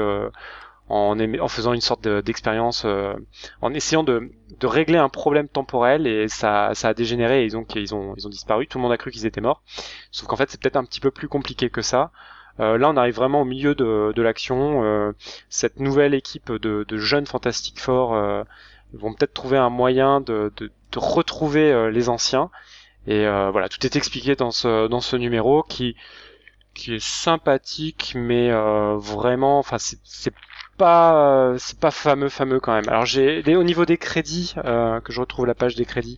C: en faisant une sorte d'expérience en essayant de régler un problème temporel, et ça a dégénéré et ils ont disparu. Tout le monde a cru qu'ils étaient morts, sauf qu'en fait c'est peut-être un petit peu plus compliqué que ça. Là on arrive vraiment au milieu de l'action. Cette nouvelle équipe de jeunes Fantastic Four vont peut-être trouver un moyen de retrouver les anciens. Et voilà, tout est expliqué dans ce numéro qui est sympathique, mais vraiment, enfin c'est pas fameux quand même. Alors au niveau des crédits, que je retrouve la page des crédits,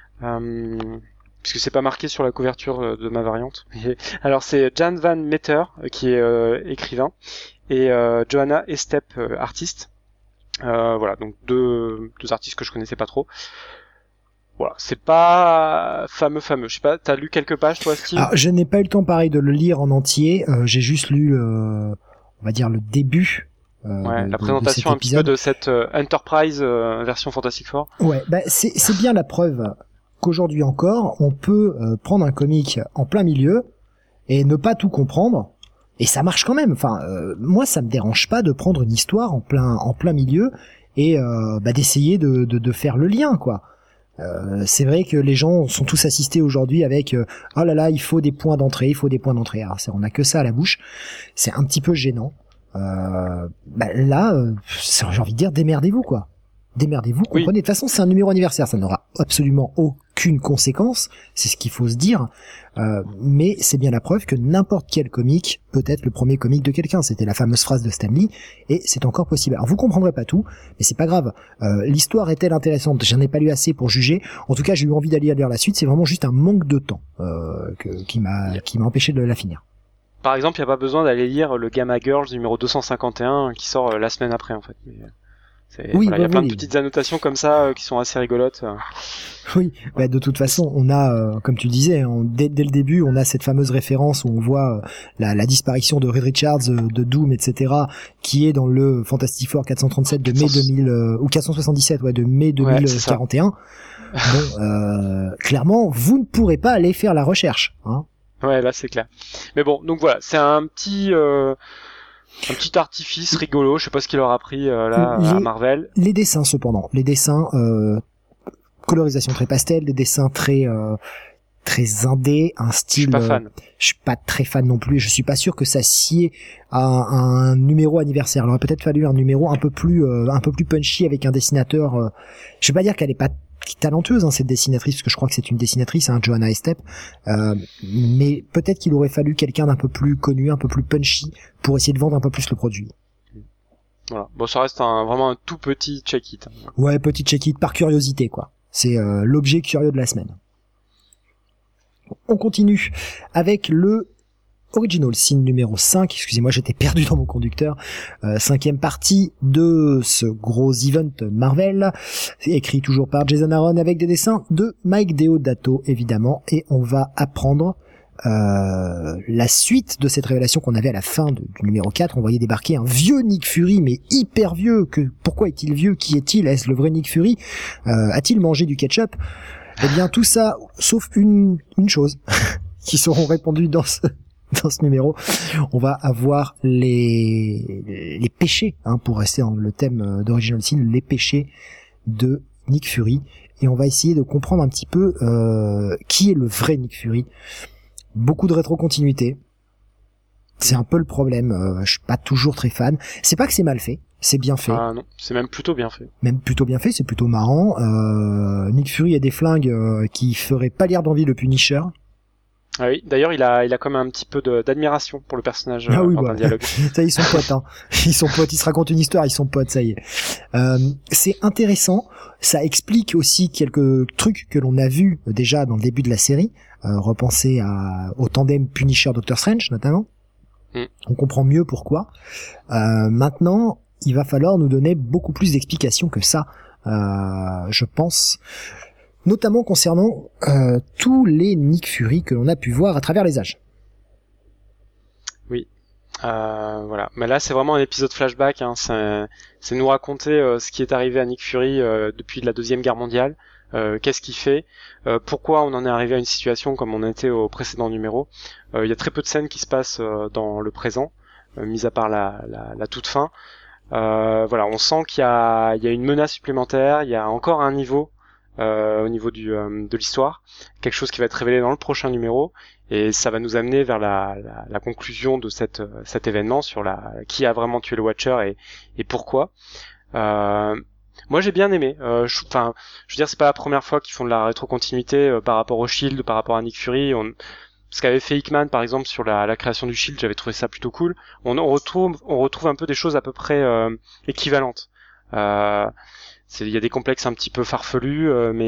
C: puisque c'est pas marqué sur la couverture de ma variante. Alors c'est Jan Van Meter qui est écrivain, et Johanna Estep artiste. Voilà, donc deux artistes que je connaissais pas trop. Voilà, c'est pas fameux. Je sais pas, t'as lu quelques pages toi, Steve?
A: Alors, je n'ai pas eu le temps pareil de le lire en entier. J'ai juste lu, on va dire, le début.
C: La présentation un petit peu de cette Enterprise version Fantastic Four.
A: Ouais, bah c'est bien la preuve qu'aujourd'hui encore, on peut prendre un comic en plein milieu et ne pas tout comprendre. Et ça marche quand même. Enfin, moi, ça me dérange pas de prendre une histoire en plein milieu et d'essayer de faire le lien, quoi. C'est vrai que les gens sont tous assistés aujourd'hui avec oh là là, il faut des points d'entrée. Alors on a que ça à la bouche. C'est un petit peu gênant. Là, j'ai envie de dire, démerdez-vous, quoi. Démerdez-vous, comprenez.
C: Oui.
A: De toute façon, c'est un numéro anniversaire, ça n'aura absolument aucune conséquence, c'est ce qu'il faut se dire. Mais c'est bien la preuve que n'importe quel comic peut être le premier comic de quelqu'un. C'était la fameuse phrase de Stan Lee, et c'est encore possible. Alors vous comprendrez pas tout, mais c'est pas grave. L'histoire est-elle intéressante? J'en ai pas lu assez pour juger. En tout cas, j'ai eu envie d'aller lire la suite. C'est vraiment juste un manque de temps qui m'a empêché de la finir.
C: Par exemple, il n'y a pas besoin d'aller lire le Gamma Girls numéro 251 qui sort la semaine après, en fait. Mais,
A: oui,
C: voilà, y a plein de petites annotations comme ça qui sont assez rigolotes.
A: Oui, bah, de toute façon, on a, comme tu disais, dès le début, on a cette fameuse référence où on voit la disparition de Reed Richards, de Doom, etc., qui est dans le Fantastic Four 437 de mai 2000, ou 477, ouais, de mai 2041. Bon, clairement, vous ne pourrez pas aller faire la recherche, hein.
C: Ouais, là c'est clair. Mais bon, donc voilà, c'est un petit artifice rigolo. Je sais pas ce qu'il leur a pris là à Marvel.
A: Les dessins, cependant, colorisation très pastel, des dessins très indé, un style.
C: Je suis pas fan.
A: Je suis pas très fan non plus. Je suis pas sûr que ça sied à un numéro anniversaire. Il aurait peut-être fallu un numéro un peu plus punchy avec un dessinateur. Je vais pas dire qu'elle est pas talentueuse, hein, cette dessinatrice, parce que je crois que c'est une dessinatrice, hein, Johanna Estep, mais peut-être qu'il aurait fallu quelqu'un d'un peu plus connu, un peu plus punchy, pour essayer de vendre un peu plus le produit.
C: Voilà. Bon, ça reste vraiment un tout petit check-it.
A: Ouais, petit check-it par curiosité, quoi. C'est l'objet curieux de la semaine. On continue avec le Original Sin numéro 5, excusez-moi, j'étais perdu dans mon conducteur, 5e partie de ce gros event Marvel, écrit toujours par Jason Aaron avec des dessins de Mike Deodato, évidemment, et on va apprendre la suite de cette révélation qu'on avait à la fin du numéro 4. On voyait débarquer un vieux Nick Fury, mais hyper vieux. Pourquoi est-il vieux? Qui est-il? Est-ce le vrai Nick Fury? A-t-il mangé du ketchup? Eh bien, tout ça, sauf une chose, qui seront répondues dans ce numéro. On va avoir les péchés, hein, pour rester dans le thème d'Original Sin, les péchés de Nick Fury, et on va essayer de comprendre un petit peu qui est le vrai Nick Fury. Beaucoup de rétrocontinuité, c'est un peu le problème. Je suis pas toujours très fan. C'est pas que c'est mal fait, c'est bien fait.
C: Ah non, c'est même plutôt bien fait.
A: C'est plutôt marrant. Nick Fury a des flingues qui feraient pas l'air d'envie le Punisher.
C: Ah oui, d'ailleurs, il a comme un petit peu d'admiration pour le personnage dans un dialogue.
A: Ça, ils sont potes, hein. Ils sont potes, ils se racontent une histoire, ils sont potes, ça y est. C'est intéressant. Ça explique aussi quelques trucs que l'on a vus déjà dans le début de la série. Repenser au tandem Punisher-Doctor Strange, notamment. On comprend mieux pourquoi. Maintenant, il va falloir nous donner beaucoup plus d'explications que ça, je pense. Notamment concernant tous les Nick Fury que l'on a pu voir à travers les âges.
C: Oui, voilà. Mais là, c'est vraiment un épisode flashback. Hein. C'est nous raconter ce qui est arrivé à Nick Fury depuis la Deuxième Guerre mondiale. Qu'est-ce qu'il fait, pourquoi on en est arrivé à une situation comme on était au précédent numéro. Il y a très peu de scènes qui se passent dans le présent, mis à part la toute fin. Voilà, on sent qu'il y a une menace supplémentaire, il y a encore un niveau au niveau de l'histoire, quelque chose qui va être révélé dans le prochain numéro, et ça va nous amener vers la conclusion de cet événement sur qui a vraiment tué le Watcher et pourquoi. Moi j'ai bien aimé. Je veux dire, c'est pas la première fois qu'ils font de la rétrocontinuité par rapport au Shield, par rapport à Nick Fury. Ce qu'avait fait Hickman par exemple sur la création du Shield, j'avais trouvé ça plutôt cool. On retrouve un peu des choses à peu près équivalentes. Il y a des complexes un petit peu farfelus,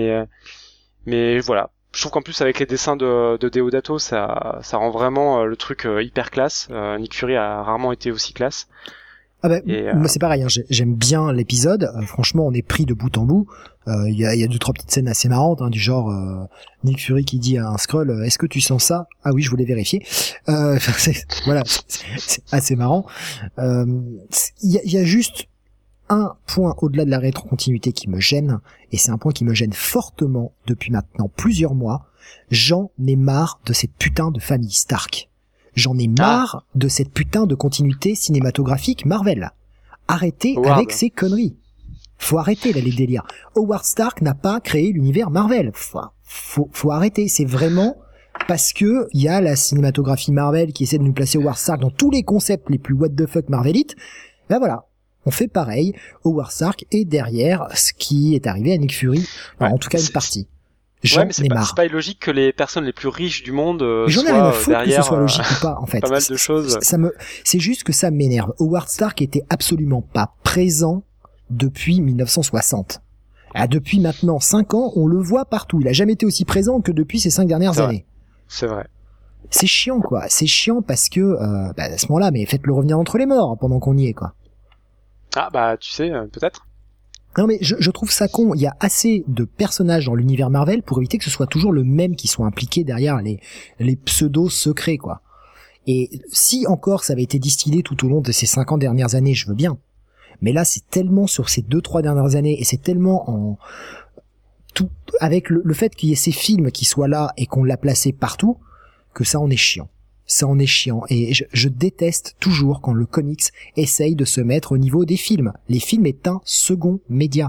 C: mais voilà. Je trouve qu'en plus avec les dessins de Deodato, ça rend vraiment le truc hyper classe. Nick Fury a rarement été aussi classe.
A: Ah bah, moi c'est pareil, hein, j'aime bien l'épisode. Franchement, on est pris de bout en bout. Il y a 2-3 petites scènes assez marrantes, hein, du genre Nick Fury qui dit à un Skrull, est-ce que tu sens ça? Ah oui, je voulais vérifier. Voilà, c'est assez marrant. Il y a juste un point au-delà de la rétrocontinuité qui me gêne, et c'est un point qui me gêne fortement depuis maintenant plusieurs mois. J'en ai marre de cette putain de famille Stark. J'en ai marre de cette putain de continuité cinématographique Marvel. Arrêtez avec ces conneries. Faut arrêter là, les délires. Howard Stark n'a pas créé l'univers Marvel. Faut arrêter. C'est vraiment parce que il y a la cinématographie Marvel qui essaie de nous placer Howard Stark dans tous les concepts les plus what the fuck Marvelites. Ben voilà. On fait pareil. Howard Stark est derrière ce qui est arrivé à Nick Fury. Alors, en tout cas, une partie.
C: Ouais, mais c'est pas illogique que les personnes les plus riches du monde
A: j'en ai rien à foutre
C: derrière
A: que ce soit logique ou pas, en fait.
C: Pas mal de choses.
A: C'est juste que ça m'énerve. Howard Stark était absolument pas présent depuis 1960. Depuis maintenant 5 ans, on le voit partout. Il a jamais été aussi présent que depuis ces 5 dernières années.
C: C'est vrai.
A: C'est chiant, quoi. C'est chiant parce que, à ce moment-là, mais faites-le revenir entre les morts pendant qu'on y est, quoi.
C: Ah, bah, tu sais, peut-être.
A: Non mais je trouve ça con, il y a assez de personnages dans l'univers Marvel pour éviter que ce soit toujours le même qui soit impliqué derrière les pseudos secrets, quoi. Et si encore ça avait été distillé tout au long de ces 50 dernières années, je veux bien. Mais là c'est tellement sur ces 2-3 dernières années, et c'est tellement en tout, avec le fait qu'il y ait ces films qui soient là et qu'on l'a placé partout, que ça en est chiant. Ça en est chiant, et je déteste toujours quand le comics essaye de se mettre au niveau des films. Les films est un second média.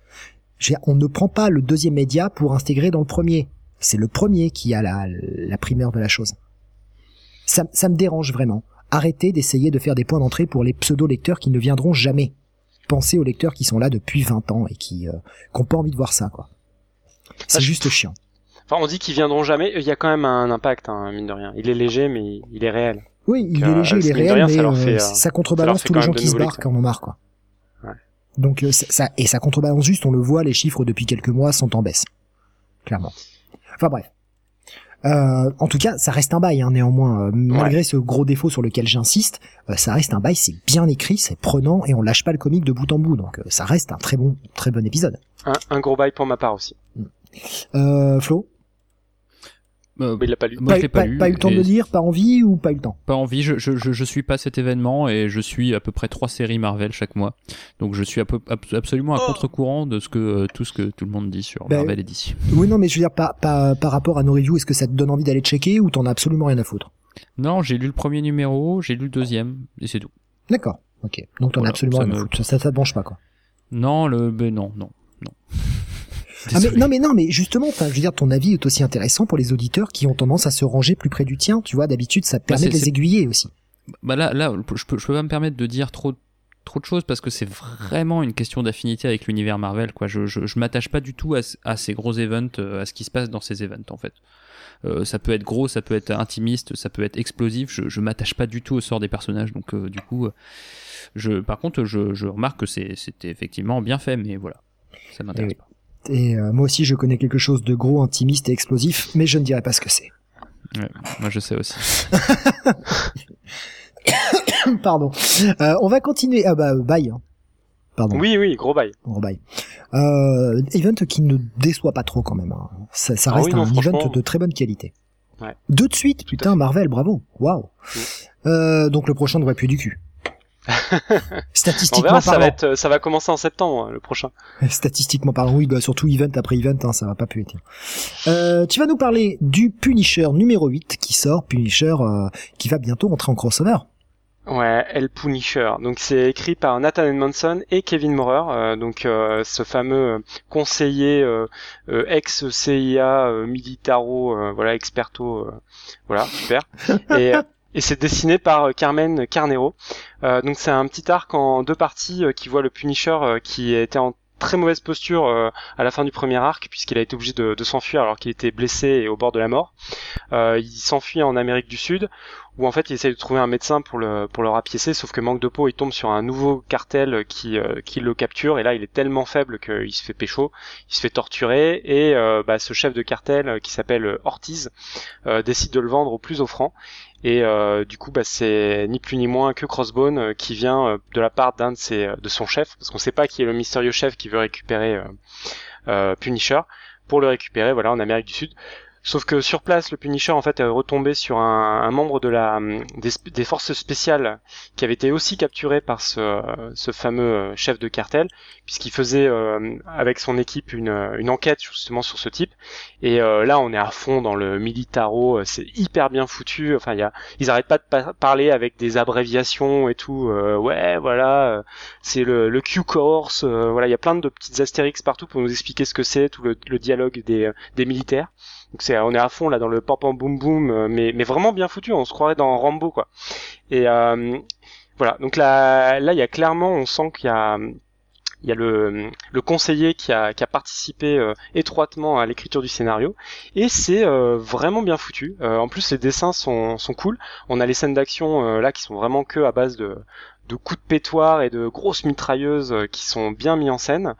A: On ne prend pas le deuxième média pour intégrer dans le premier. C'est le premier qui a la primeur de la chose. Ça me dérange vraiment. Arrêtez d'essayer de faire des points d'entrée pour les pseudo-lecteurs qui ne viendront jamais. Pensez aux lecteurs qui sont là depuis 20 ans et qui n'ont pas envie de voir ça, quoi. C'est juste chiant.
C: Enfin, on dit qu'ils viendront jamais. Il y a quand même un impact, hein, mine de rien. Il est léger, mais il est réel.
A: Oui, il est léger, il est réel, mais ça contrebalance tous les gens qui se barrent quand on en marre, quoi. Ouais. Donc ça contrebalance juste, on le voit, les chiffres depuis quelques mois sont en baisse, clairement. Enfin bref. En tout cas, ça reste un bail, hein, néanmoins. Malgré ce gros défaut sur lequel j'insiste, ça reste un bail. C'est bien écrit, c'est prenant, et on lâche pas le comique de bout en bout. Donc ça reste un très bon épisode.
C: Un gros bail pour ma part aussi.
A: Flo.
C: Il l'a pas lu.
B: Moi, je l'ai pas lu.
A: Pas eu le temps de le lire, pas envie ou pas eu le temps?
B: Pas envie, je suis pas cet événement et je suis à peu près 3 séries Marvel chaque mois. Donc je suis absolument à contre-courant de tout ce que tout le monde dit sur Marvel et DC.
A: Oui, non, mais je veux dire, par rapport à nos reviews, est-ce que ça te donne envie d'aller checker ou t'en as absolument rien à foutre?
B: Non, j'ai lu le premier numéro, j'ai lu le deuxième, et c'est tout.
A: D'accord, ok. Donc t'en as absolument rien à foutre. Ça te branche pas, quoi.
B: Non, non.
A: Non mais justement, je veux dire, ton avis est aussi intéressant pour les auditeurs qui ont tendance à se ranger plus près du tien, tu vois. D'habitude, ça permet de les aiguiller aussi.
B: Là, je peux pas me permettre de dire trop de choses parce que c'est vraiment une question d'affinité avec l'univers Marvel, quoi. Je m'attache pas du tout à ces gros events, à ce qui se passe dans ces events, en fait. ça peut être gros, ça peut être intimiste, ça peut être explosif. Je m'attache pas du tout au sort des personnages, donc du coup, par contre, je remarque que c'était effectivement bien fait, mais voilà, ça m'intéresse pas.
A: Et moi aussi, je connais quelque chose de gros, intimiste et explosif, mais je ne dirais pas ce que c'est.
B: Ouais, moi je sais aussi.
A: Pardon. On va continuer. Ah bah, bye. Pardon.
C: Oui, gros bail.
A: Gros bail. Event qui ne déçoit pas trop quand même. Hein. Ça reste un event de très bonne qualité.
C: Ouais.
A: Deux de suite, putain, Marvel, bravo. Waouh. Donc le prochain ne devrait plus du cul. Statistiquement
C: parlant. Ça va commencer en septembre, le prochain.
A: Statistiquement parlant, oui, bah surtout event après event, hein, ça va pas plus être. Tu vas nous parler du Punisher numéro 8 qui sort, Punisher qui va bientôt entrer en crossover.
C: Ouais, El Punisher. Donc c'est écrit par Nathan Edmondson et Kevin Maurer, ce fameux conseiller ex-CIA militaro, voilà, experto, voilà, super. Et c'est dessiné par Carmen Carnero. Donc c'est un petit arc en 2 parties qui voit le Punisher qui était en très mauvaise posture à la fin du premier arc, puisqu'il a été obligé de s'enfuir alors qu'il était blessé et au bord de la mort. Il s'enfuit en Amérique du Sud, où en fait il essaie de trouver un médecin pour le rapiécer, sauf que manque de peau, il tombe sur un nouveau cartel qui le capture, et là il est tellement faible qu'il se fait pécho, il se fait torturer, et ce chef de cartel qui s'appelle Ortiz décide de le vendre au plus offrant. Et du coup, c'est ni plus ni moins que Crossbone qui vient de la part de son chef, parce qu'on sait pas qui est le mystérieux chef qui veut récupérer Punisher, pour le récupérer, voilà, en Amérique du Sud. Sauf que sur place, le Punisher en fait est retombé sur un membre de des forces spéciales qui avait été aussi capturé par ce fameux chef de cartel, puisqu'il faisait avec son équipe une enquête justement sur ce type. Et là, on est à fond dans le militaro, c'est hyper bien foutu. Enfin, ils arrêtent pas de parler avec des abréviations et tout. Ouais, voilà, c'est le Q-Corps. Voilà, il y a plein de petites astérix partout pour nous expliquer ce que c'est, tout le dialogue des militaires. Donc on est à fond là dans le pam pam boum boum, mais vraiment bien foutu, on se croirait dans Rambo quoi. Et voilà, donc là il y a clairement, on sent qu'il y a le conseiller qui a participé étroitement à l'écriture du scénario, et c'est vraiment bien foutu. En plus les dessins sont cool. On a les scènes d'action là qui sont vraiment que à base de coups de pétoir et de grosses mitrailleuses qui sont bien mis en scène.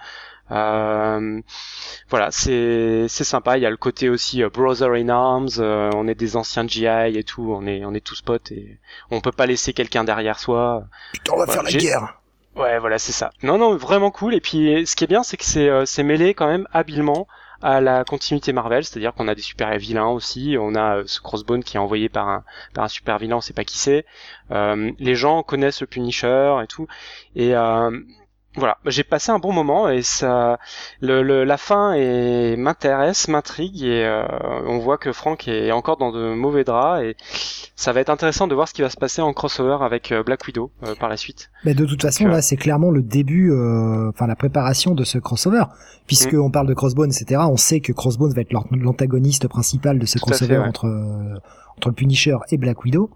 C: Voilà, c'est sympa. Il y a le côté aussi Brother in Arms, on est des anciens GI et tout, on est tous potes et on peut pas laisser quelqu'un derrière soi.
A: Putain, on va faire la guerre.
C: Ouais, voilà, c'est ça. Non, vraiment cool. Et puis, ce qui est bien, c'est que c'est mêlé quand même habilement à la continuité Marvel, c'est-à-dire qu'on a des super vilains aussi. On a ce Crossbone qui est envoyé par un super vilain, on sait pas qui c'est. Les gens connaissent le Punisher et tout. Et voilà, j'ai passé un bon moment et ça, la fin m'intrigue et on voit que Frank est encore dans de mauvais draps et ça va être intéressant de voir ce qui va se passer en crossover avec Black Widow par la suite.
A: Mais de toute façon, là, c'est clairement le début, la préparation de ce crossover, puisque on parle de Crossbone, etc. On sait que Crossbone va être l'antagoniste principal de ce crossover entre le Punisher et Black Widow.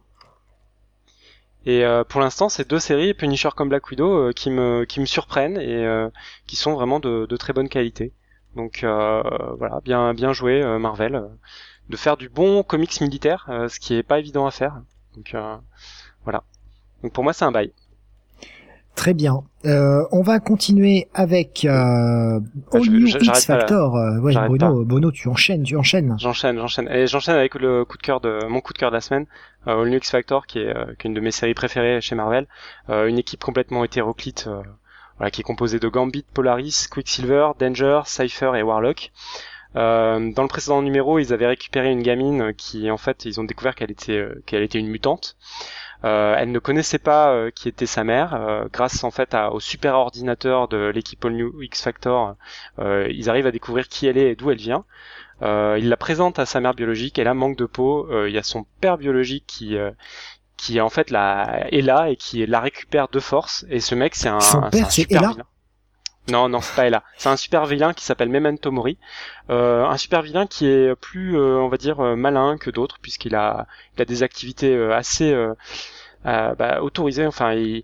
C: Et pour l'instant, c'est 2 séries, Punisher comme Black Widow, qui me surprennent et qui sont vraiment de très bonne qualité. Donc voilà, bien joué Marvel, de faire du bon comics militaire, ce qui est pas évident à faire. Donc voilà. Donc pour moi, c'est un bail.
A: Très bien. On va continuer avec All New X Factor. Ouais, Bruno, tu enchaînes.
C: J'enchaîne. Et j'enchaîne avec mon coup de cœur de la semaine. All New X Factor, qui est une de mes séries préférées chez Marvel. Une équipe complètement hétéroclite, qui est composée de Gambit, Polaris, Quicksilver, Danger, Cypher et Warlock. Dans le précédent numéro, ils avaient récupéré une gamine qui, en fait, ils ont découvert qu'elle était une mutante. Elle ne connaissait pas qui était sa mère. Grâce en fait au super ordinateur de l'équipe All New X Factor, ils arrivent à découvrir qui elle est et d'où elle vient. Il la présente à sa mère biologique. Elle a manque de peau. Il y a son père biologique qui en fait est là et qui la récupère de force. Et ce mec, c'est un super vilain. Non, c'est pas Ella. C'est un super vilain qui s'appelle Memento Mori. Un super vilain qui est plus, on va dire, malin que d'autres, puisqu'il a des activités assez autorisées. Enfin, il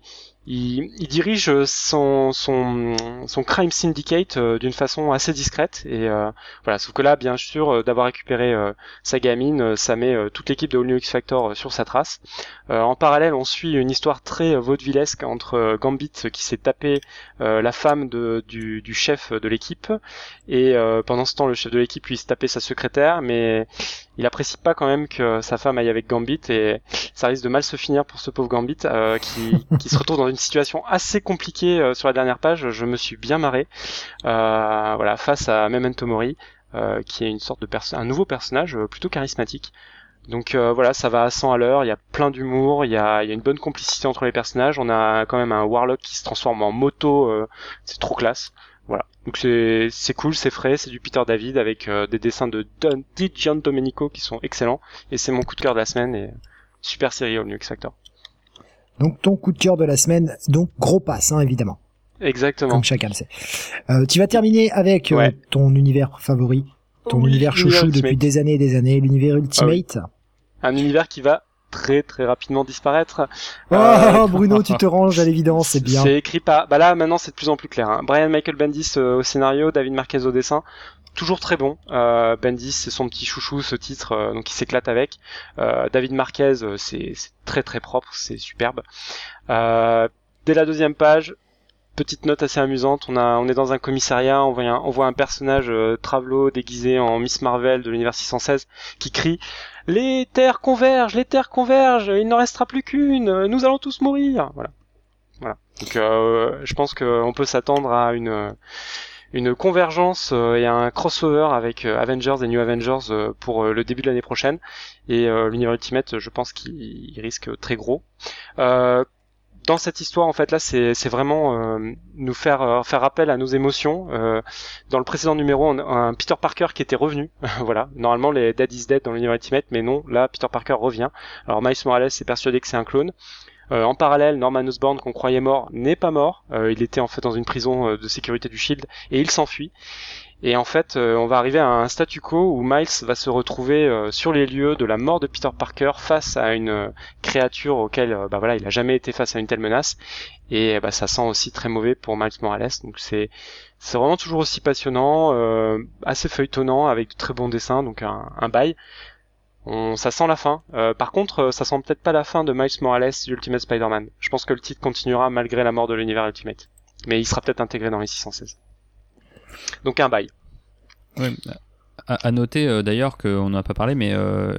C: il dirige son crime syndicate d'une façon assez discrète et voilà. Sauf que là, bien sûr, d'avoir récupéré sa gamine, ça met toute l'équipe de All New X Factor sur sa trace. En parallèle, on suit une histoire très vaudevillesque entre Gambit qui s'est tapé la femme du chef de l'équipe et pendant ce temps, le chef de l'équipe lui s'est tapé sa secrétaire, mais il apprécie pas quand même que sa femme aille avec Gambit et ça risque de mal se finir pour ce pauvre Gambit qui se retrouve dans une situation assez compliquée sur la dernière page. Je me suis bien marré voilà, face à Memento Mori qui est une sorte de un nouveau personnage plutôt charismatique. Donc voilà, ça va à 100 à l'heure, il y a plein d'humour, il y a une bonne complicité entre les personnages, on a quand même un Warlock qui se transforme en moto, c'est trop classe. Voilà. Donc c'est cool, c'est frais, c'est du Peter David avec des dessins de Di Giandomenico qui sont excellents et c'est mon coup de cœur de la semaine et super série All New X Factor.
A: Donc ton coup de cœur de la semaine, donc gros pass, hein, évidemment.
C: Exactement.
A: Comme chacun le sait. Tu vas terminer avec ton univers favori, ton univers chouchou depuis des années et des années, l'univers Ultimate.
C: Un univers qui va très très rapidement disparaître.
A: Bruno, tu te ranges à l'évidence, c'est bien.
C: C'est écrit par... Bah là, maintenant, c'est de plus en plus clair. Hein. Brian Michael Bendis au scénario, David Marquez au dessin. Toujours très bon. Bendis, c'est son petit chouchou, ce titre, donc il s'éclate avec. David Marquez, c'est très très propre, c'est superbe. Dès la deuxième page, petite note assez amusante, on est dans un commissariat, on voit un personnage Travelo déguisé en Miss Marvel de l'univers 616 qui crie « Les terres convergent, il n'en restera plus qu'une, nous allons tous mourir !» Voilà. Donc je pense qu'on peut s'attendre à une convergence et un crossover avec Avengers et New Avengers pour le début de l'année prochaine. Et l'univers Ultimate, je pense qu'il risque très gros. Dans cette histoire, en fait, là, c'est vraiment nous faire appel à nos émotions. Dans le précédent numéro, on a un Peter Parker qui était revenu. Voilà. Normalement, les Dead is Dead dans l'univers Ultimate, mais non, là, Peter Parker revient. Alors, Miles Morales est persuadé que c'est un clone. En parallèle, Norman Osborn, qu'on croyait mort, n'est pas mort. Il était en fait dans une prison de sécurité du Shield et il s'enfuit. Et en fait, on va arriver à un statu quo où Miles va se retrouver sur les lieux de la mort de Peter Parker face à une créature auquel, voilà, il a jamais été face à une telle menace. Et ça sent aussi très mauvais pour Miles Morales. Donc c'est vraiment toujours aussi passionnant, assez feuilletonnant avec de très bons dessins. Donc un bail. Ça sent la fin. Par contre, ça sent peut-être pas la fin de Miles Morales Ultimate Spider-Man. Je pense que le titre continuera malgré la mort de l'univers Ultimate. Mais il sera peut-être intégré dans les 616. Donc un bail.
B: Ouais, à noter d'ailleurs qu'on n'en a pas parlé, mais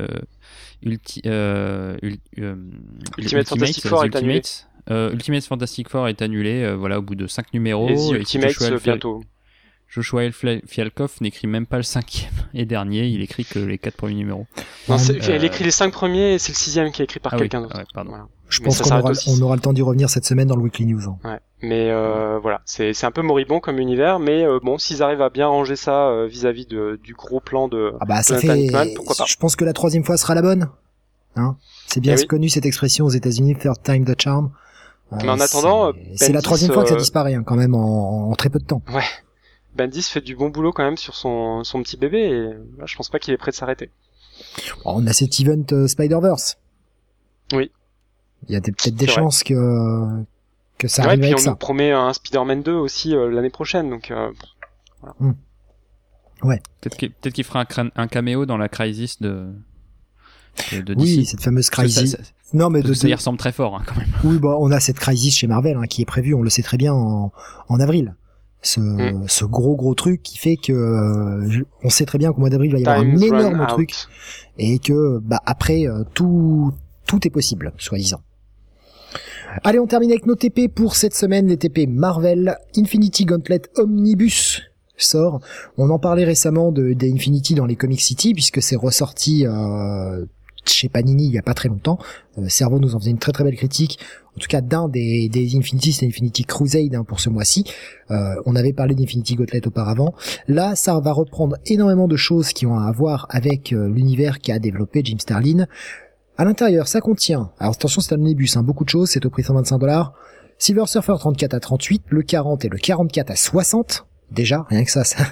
C: Ultimate Fantastic Four est annulé.
B: Ultimate Fantastic Four est annulé, voilà, au bout de 5 numéros.
C: Et Ultimate bientôt.
B: Joshua Fialkov n'écrit même pas le 5e et dernier, il écrit que les 4 premiers numéros.
C: Non, il écrit les 5 premiers et c'est le 6e qui est écrit par quelqu'un d'autre.
B: Ouais, pardon.
C: Voilà.
A: Je pense qu'on aura le temps d'y revenir cette semaine dans le Weekly News. Hein.
C: Ouais. Mais voilà, c'est un peu moribond comme univers, mais bon, s'ils arrivent à bien ranger ça vis-à-vis du gros plan de
A: ça
C: fait. Man, pourquoi pas.
A: Je pense que la 3e fois sera la bonne. Hein, c'est bien connu cette expression aux États-Unis, third time the charm.
C: Mais en attendant,
A: c'est la 3e fois que ça disparaît, hein, quand même en très peu de temps.
C: Ouais. Bendis fait du bon boulot quand même sur son petit bébé et là, je pense pas qu'il est prêt de s'arrêter.
A: On a cet event Spider-Verse.
C: Oui.
A: Il y a peut-être des chances que ça arrive avec ça.
C: Et puis on nous promet un Spider-Man 2 aussi l'année prochaine, donc voilà.
A: Ouais.
B: Peut-être qu'il fera un caméo dans la Crisis de DC.
A: Oui, cette fameuse Crisis. Non, mais
B: ça y ressemble très fort, hein, quand même.
A: Oui, on a cette Crisis chez Marvel, hein, qui est prévue, on le sait très bien, en avril. Ce gros truc qui fait que on sait très bien qu'au mois d'avril il va y avoir un énorme truc et que après tout est possible, soi-disant. Allez, on termine avec nos TP pour cette semaine, les TP Marvel. Infinity Gauntlet Omnibus sort. On en parlait récemment des Infinity dans les Comic City puisque c'est ressorti chez Panini il y a pas très longtemps. Servo nous en faisait une très très belle critique. En tout cas, d'un des Infinity, c'est Infinity Crusade, hein, pour ce mois-ci. On avait parlé d'Infinity Gauntlet auparavant. Là, ça va reprendre énormément de choses qui ont à voir avec l'univers qu'a développé Jim Starlin. À l'intérieur, ça contient, alors attention, c'est un omnibus, hein, beaucoup de choses, c'est au prix de $125. Silver Surfer 34 à 38, le 40 et le 44 à 60. Déjà, rien que ça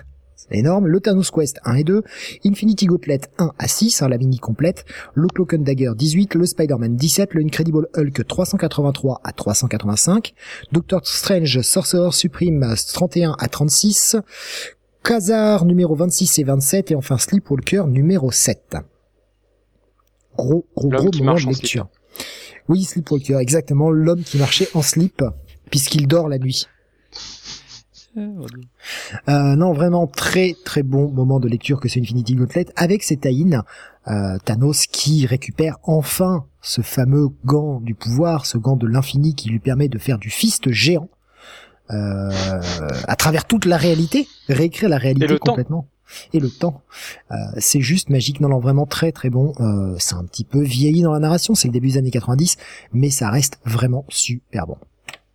A: c'est énorme, le Thanos Quest 1 et 2, Infinity Gauntlet 1 à 6, la mini complète, le Cloak and Dagger 18, le Spider-Man 17, le Incredible Hulk 383 à 385, Doctor Strange Sorcerer Supreme 31 à 36, Khazar numéro 26 et 27, et enfin Sleepwalker numéro 7. Gros moment de lecture. Oui, Sleepwalker, exactement, l'homme qui marchait en slip, puisqu'il dort la nuit. Non, vraiment très très bon moment de lecture que c'est Infinity Gauntlet, avec ses tie-in, Thanos qui récupère enfin ce fameux gant du pouvoir, ce gant de l'infini qui lui permet de faire du fist géant, à travers toute la réalité, réécrire la réalité complètement. Et le temps, c'est juste magique. Non, vraiment très très bon. C'est un petit peu vieilli dans la narration, c'est le début des années 90, mais ça reste vraiment super bon.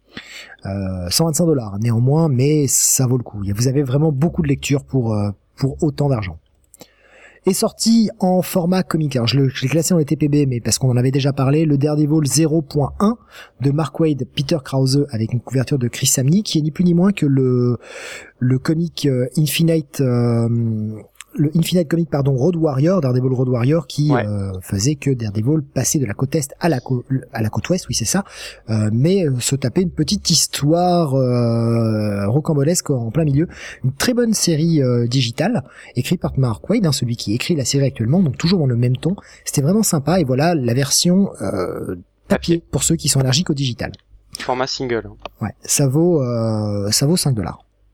A: $125 néanmoins, mais ça vaut le coup. Vous avez vraiment beaucoup de lecture pour autant d'argent. Est sorti en format comic. Alors je l'ai classé dans les TPB, mais parce qu'on en avait déjà parlé, le Daredevil 0.1 de Mark Waid, Peter Krause, avec une couverture de Chris Samney, qui est ni plus ni moins que le comic Infinite Comic Road Warrior, Daredevil Road Warrior, qui faisait que Daredevil passait de la côte est à la côte ouest, oui c'est ça, mais se tapait une petite histoire rocambolesque en plein milieu. Une très bonne série digitale, écrite par Mark Waid, celui qui écrit la série actuellement, donc toujours dans le même ton. C'était vraiment sympa, et voilà la version papier pour ceux qui sont allergiques au digital.
C: Format single.
A: Ouais, ça vaut $5.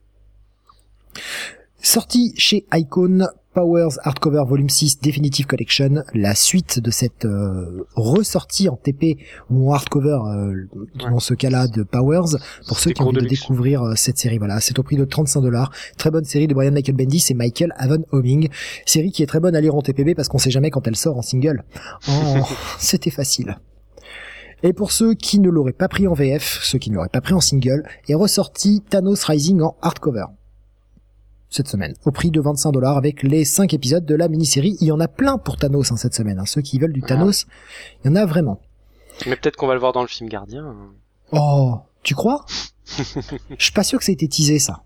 A: Sorti chez Icon, Powers Hardcover Volume 6 Definitive Collection, la suite de cette ressortie en TP ou en hardcover, dans ce cas-là, de Powers, pour ceux qui ont envie de découvrir cette série. Voilà, c'est au prix de $35. Très bonne série de Brian Michael Bendis et Michael Avon Homing. Série qui est très bonne à lire en TPB parce qu'on sait jamais quand elle sort en single. Oh, c'était facile. Et pour ceux qui ne l'auraient pas pris en VF, ceux qui ne l'auraient pas pris en single, est ressorti Thanos Rising en hardcover cette semaine, au prix de $25 avec les 5 épisodes de la mini-série. Il y en a plein pour Thanos cette semaine. Ceux qui veulent du Thanos, il y en a vraiment.
C: Mais peut-être qu'on va le voir dans le film Gardien.
A: Oh, tu crois? Je suis pas sûr que ça ait été teasé, ça.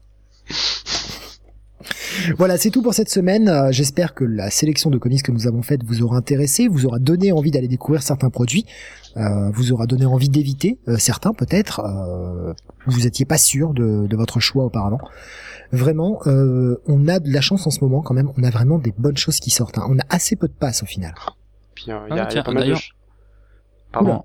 A: Voilà, c'est tout pour cette semaine. J'espère que la sélection de comics que nous avons faite vous aura intéressé, vous aura donné envie d'aller découvrir certains produits, vous aura donné envie d'éviter certains peut-être. Vous étiez pas sûr de votre choix auparavant. Vraiment, on a de la chance en ce moment quand même. On a vraiment des bonnes choses qui sortent. On a assez peu de passes au final.
C: Puis il y a pas mal de...
B: Pardon.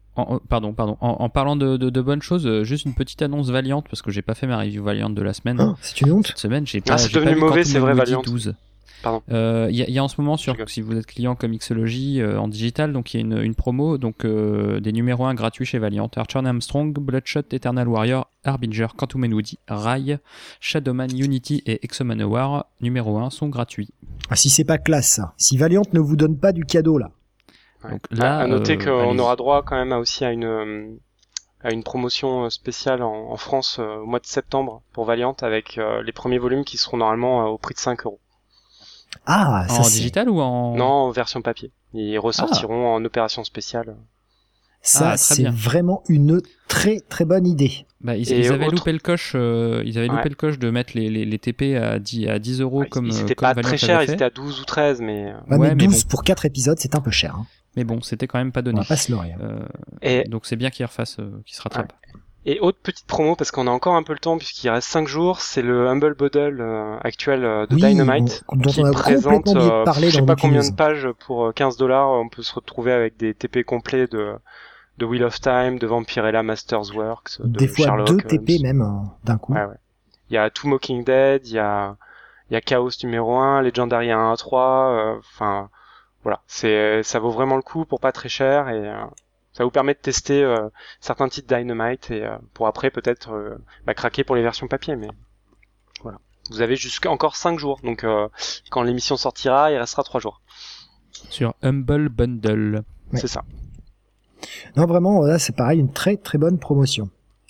B: En parlant de bonnes choses, juste une petite annonce Valiant, parce que j'ai pas fait ma review Valiant de la semaine.
A: Oh, c'est une honte.
B: Cette semaine, c'est
C: devenu mauvais, c'est vrai, Valiant.
B: 12.
C: Pardon.
B: Il y a en ce moment si vous êtes client Comixology en digital, donc il y a une promo, donc des numéros 1 gratuits chez Valiant. Archer and Armstrong, Bloodshot, Eternal Warrior, Harbinger, Quantum and Woody, Rai, Shadowman, Unity et Exomanowar numéro 1 sont gratuits.
A: Ah, si c'est pas classe ça. Si Valiant ne vous donne pas du cadeau là.
B: Donc là,
C: à noter qu'on aura droit quand même à une promotion spéciale en France au mois de septembre pour Valiant, avec les premiers volumes qui seront normalement au prix de 5€.
A: Ah, ça
B: en digital ou en...
C: Non, en version papier. Ils ressortiront en opération spéciale.
A: Ça, c'est vraiment une très très bonne idée.
B: Bah, ils avaient loupé le coche. Loupé le coche de mettre les TP à 10€ comme.
C: Ils étaient
B: comme
C: pas
B: Valiant
C: très chers,
B: avait
C: ils
B: fait.
C: étaient à 12 ou 13, mais.
A: Ouais, mais 12
B: bon.
A: pour 4 épisodes, c'est un peu cher. Hein.
B: Mais bon, c'était quand même pas donné.
A: On va pas se leurrer.
B: Donc c'est bien qu'ils refassent, qu'ils se rattrapent.
C: Ouais. Et autre petite promo, parce qu'on a encore un peu le temps, puisqu'il reste 5 jours, c'est le Humble Bundle actuel de Dynamite,
A: dont
C: qui
A: on a
C: présente
A: complètement oublié de parler
C: je sais
A: dans
C: pas
A: le
C: combien
A: news.
C: de pages pour $15. On peut se retrouver avec des TP complets de Wheel of Time, de Vampirella Masters Works, de
A: des fois
C: Sherlock
A: 2 TP même d'un coup.
C: Ouais. Il y a Two Mocking Dead, il y a Chaos numéro 1, Legendary 1 à 3, enfin voilà, ça vaut vraiment le coup pour pas très cher, et ça vous permet de tester certains titres Dynamite, et pour après peut-être craquer pour les versions papier, mais voilà. Vous avez jusqu'à encore 5 jours, donc quand l'émission sortira, il restera 3 jours.
B: Sur Humble Bundle.
A: Ouais.
C: C'est ça.
A: Non, vraiment, là, c'est pareil, une très très bonne promotion.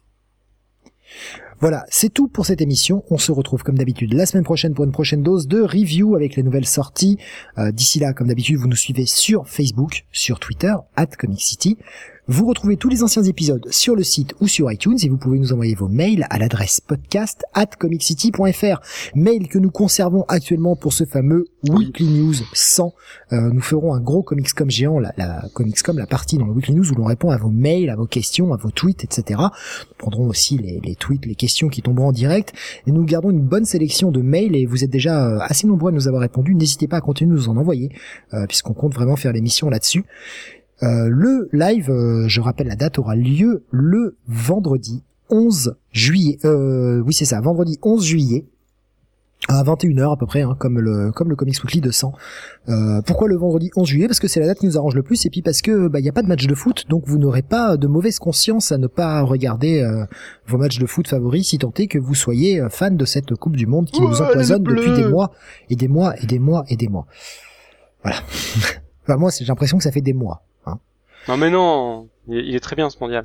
A: Voilà, c'est tout pour cette émission. On se retrouve comme d'habitude la semaine prochaine pour une prochaine dose de review avec les nouvelles sorties. D'ici là, comme d'habitude, vous nous suivez sur Facebook, sur Twitter, @ComicCity. Vous retrouvez tous les anciens épisodes sur le site ou sur iTunes et vous pouvez nous envoyer vos mails à l'adresse podcast@comiccity.fr, mail que nous conservons actuellement pour ce fameux Weekly News 100. Nous ferons un gros Comicscom géant, la Comicscom, la partie dans le Weekly News où l'on répond à vos mails, à vos questions, à vos tweets, etc. Nous prendrons aussi les tweets, les questions qui tomberont en direct et nous gardons une bonne sélection de mails et vous êtes déjà assez nombreux à nous avoir répondu. N'hésitez pas à continuer de nous en envoyer puisqu'on compte vraiment faire l'émission là-dessus. Le live, je rappelle la date, aura lieu le vendredi 11 juillet. Oui, c'est ça, vendredi 11 juillet à 21h à peu près, hein, comme le Comics Weekly 200. Pourquoi le vendredi 11 juillet? Parce que c'est la date qui nous arrange le plus et puis parce que y a pas de match de foot, donc vous n'aurez pas de mauvaise conscience à ne pas regarder vos matchs de foot favoris si tant est que vous soyez fan de cette Coupe du Monde qui nous empoisonne depuis des mois et des mois et des mois et des mois. Voilà. Enfin, moi, j'ai l'impression que ça fait des mois. Hein.
C: Non mais non, il est très bien ce mondial.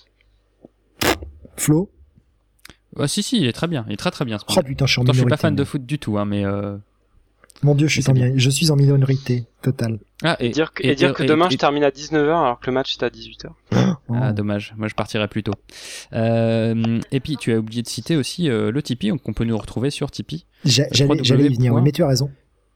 A: Flo?
B: Si, il est très bien, il est très bien.
A: Oh putain, je suis en minorité.
B: Je suis pas fan de foot du tout, hein, mais...
A: Mon Dieu, je suis en minorité totale.
C: Et dire que demain je termine à 19h alors que le match est à 18h.
A: Oh.
B: Ah, dommage, moi je partirai plus tôt. Et puis tu as oublié de citer aussi le Tipeee, qu'on peut nous retrouver sur Tipeee.
A: J'allais y venir, mais tu as raison.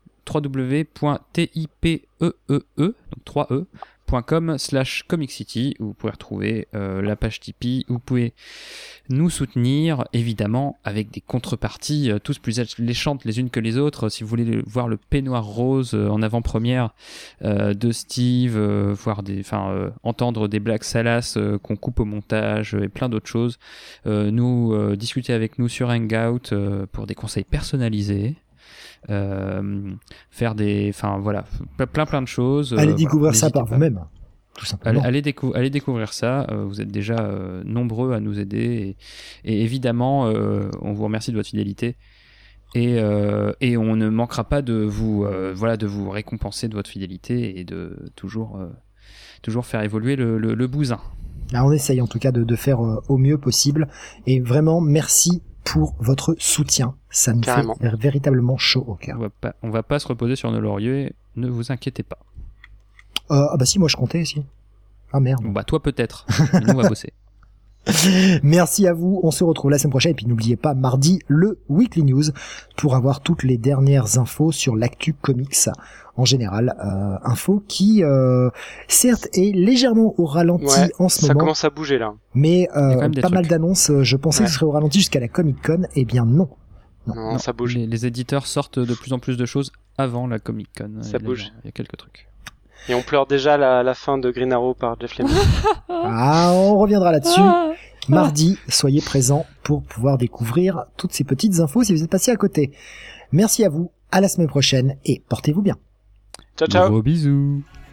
B: www.tipeee.com/comiccity où vous pouvez retrouver la page Tipeee, où vous pouvez nous soutenir évidemment avec des contreparties tous plus alléchantes les unes que les autres. Si vous voulez voir le peignoir rose en avant-première de Steve, entendre des blagues salaces qu'on coupe au montage et plein d'autres choses, discuter avec nous sur Hangout pour des conseils personnalisés, faire plein de choses.
A: Allez découvrir ça par vous-même, tout simplement.
B: Allez découvrir ça. Vous êtes déjà nombreux à nous aider et évidemment, on vous remercie de votre fidélité et on ne manquera pas de vous récompenser de votre fidélité et de toujours faire évoluer le bousin.
A: Là, on essaye en tout cas de faire au mieux possible et vraiment merci pour votre soutien. Ça nous fait véritablement chaud au cœur.
B: On va pas se reposer sur nos lauriers, ne vous inquiétez pas.
A: Si, moi je comptais aussi. Ah merde.
B: Toi peut-être, mais nous on va bosser.
A: Merci à vous, on se retrouve la semaine prochaine et puis n'oubliez pas mardi le Weekly News pour avoir toutes les dernières infos sur l'actu comics en général, info qui certes est légèrement au ralenti en ce moment.
C: Ça commence à bouger là.
A: Mais pas mal d'annonces, je pensais que ce serait au ralenti jusqu'à la Comic-Con, eh bien non,
C: ça bouge.
B: Les éditeurs sortent de plus en plus de choses avant la Comic-Con.
C: Ça bouge.
B: Il y a quelques trucs.
C: Et on pleure déjà la fin de Green Arrow par Jeff Lemire.
A: On reviendra là-dessus. Mardi, soyez présents pour pouvoir découvrir toutes ces petites infos si vous êtes passé à côté. Merci à vous, à la semaine prochaine et portez-vous bien.
C: Ciao.
B: Gros bisous.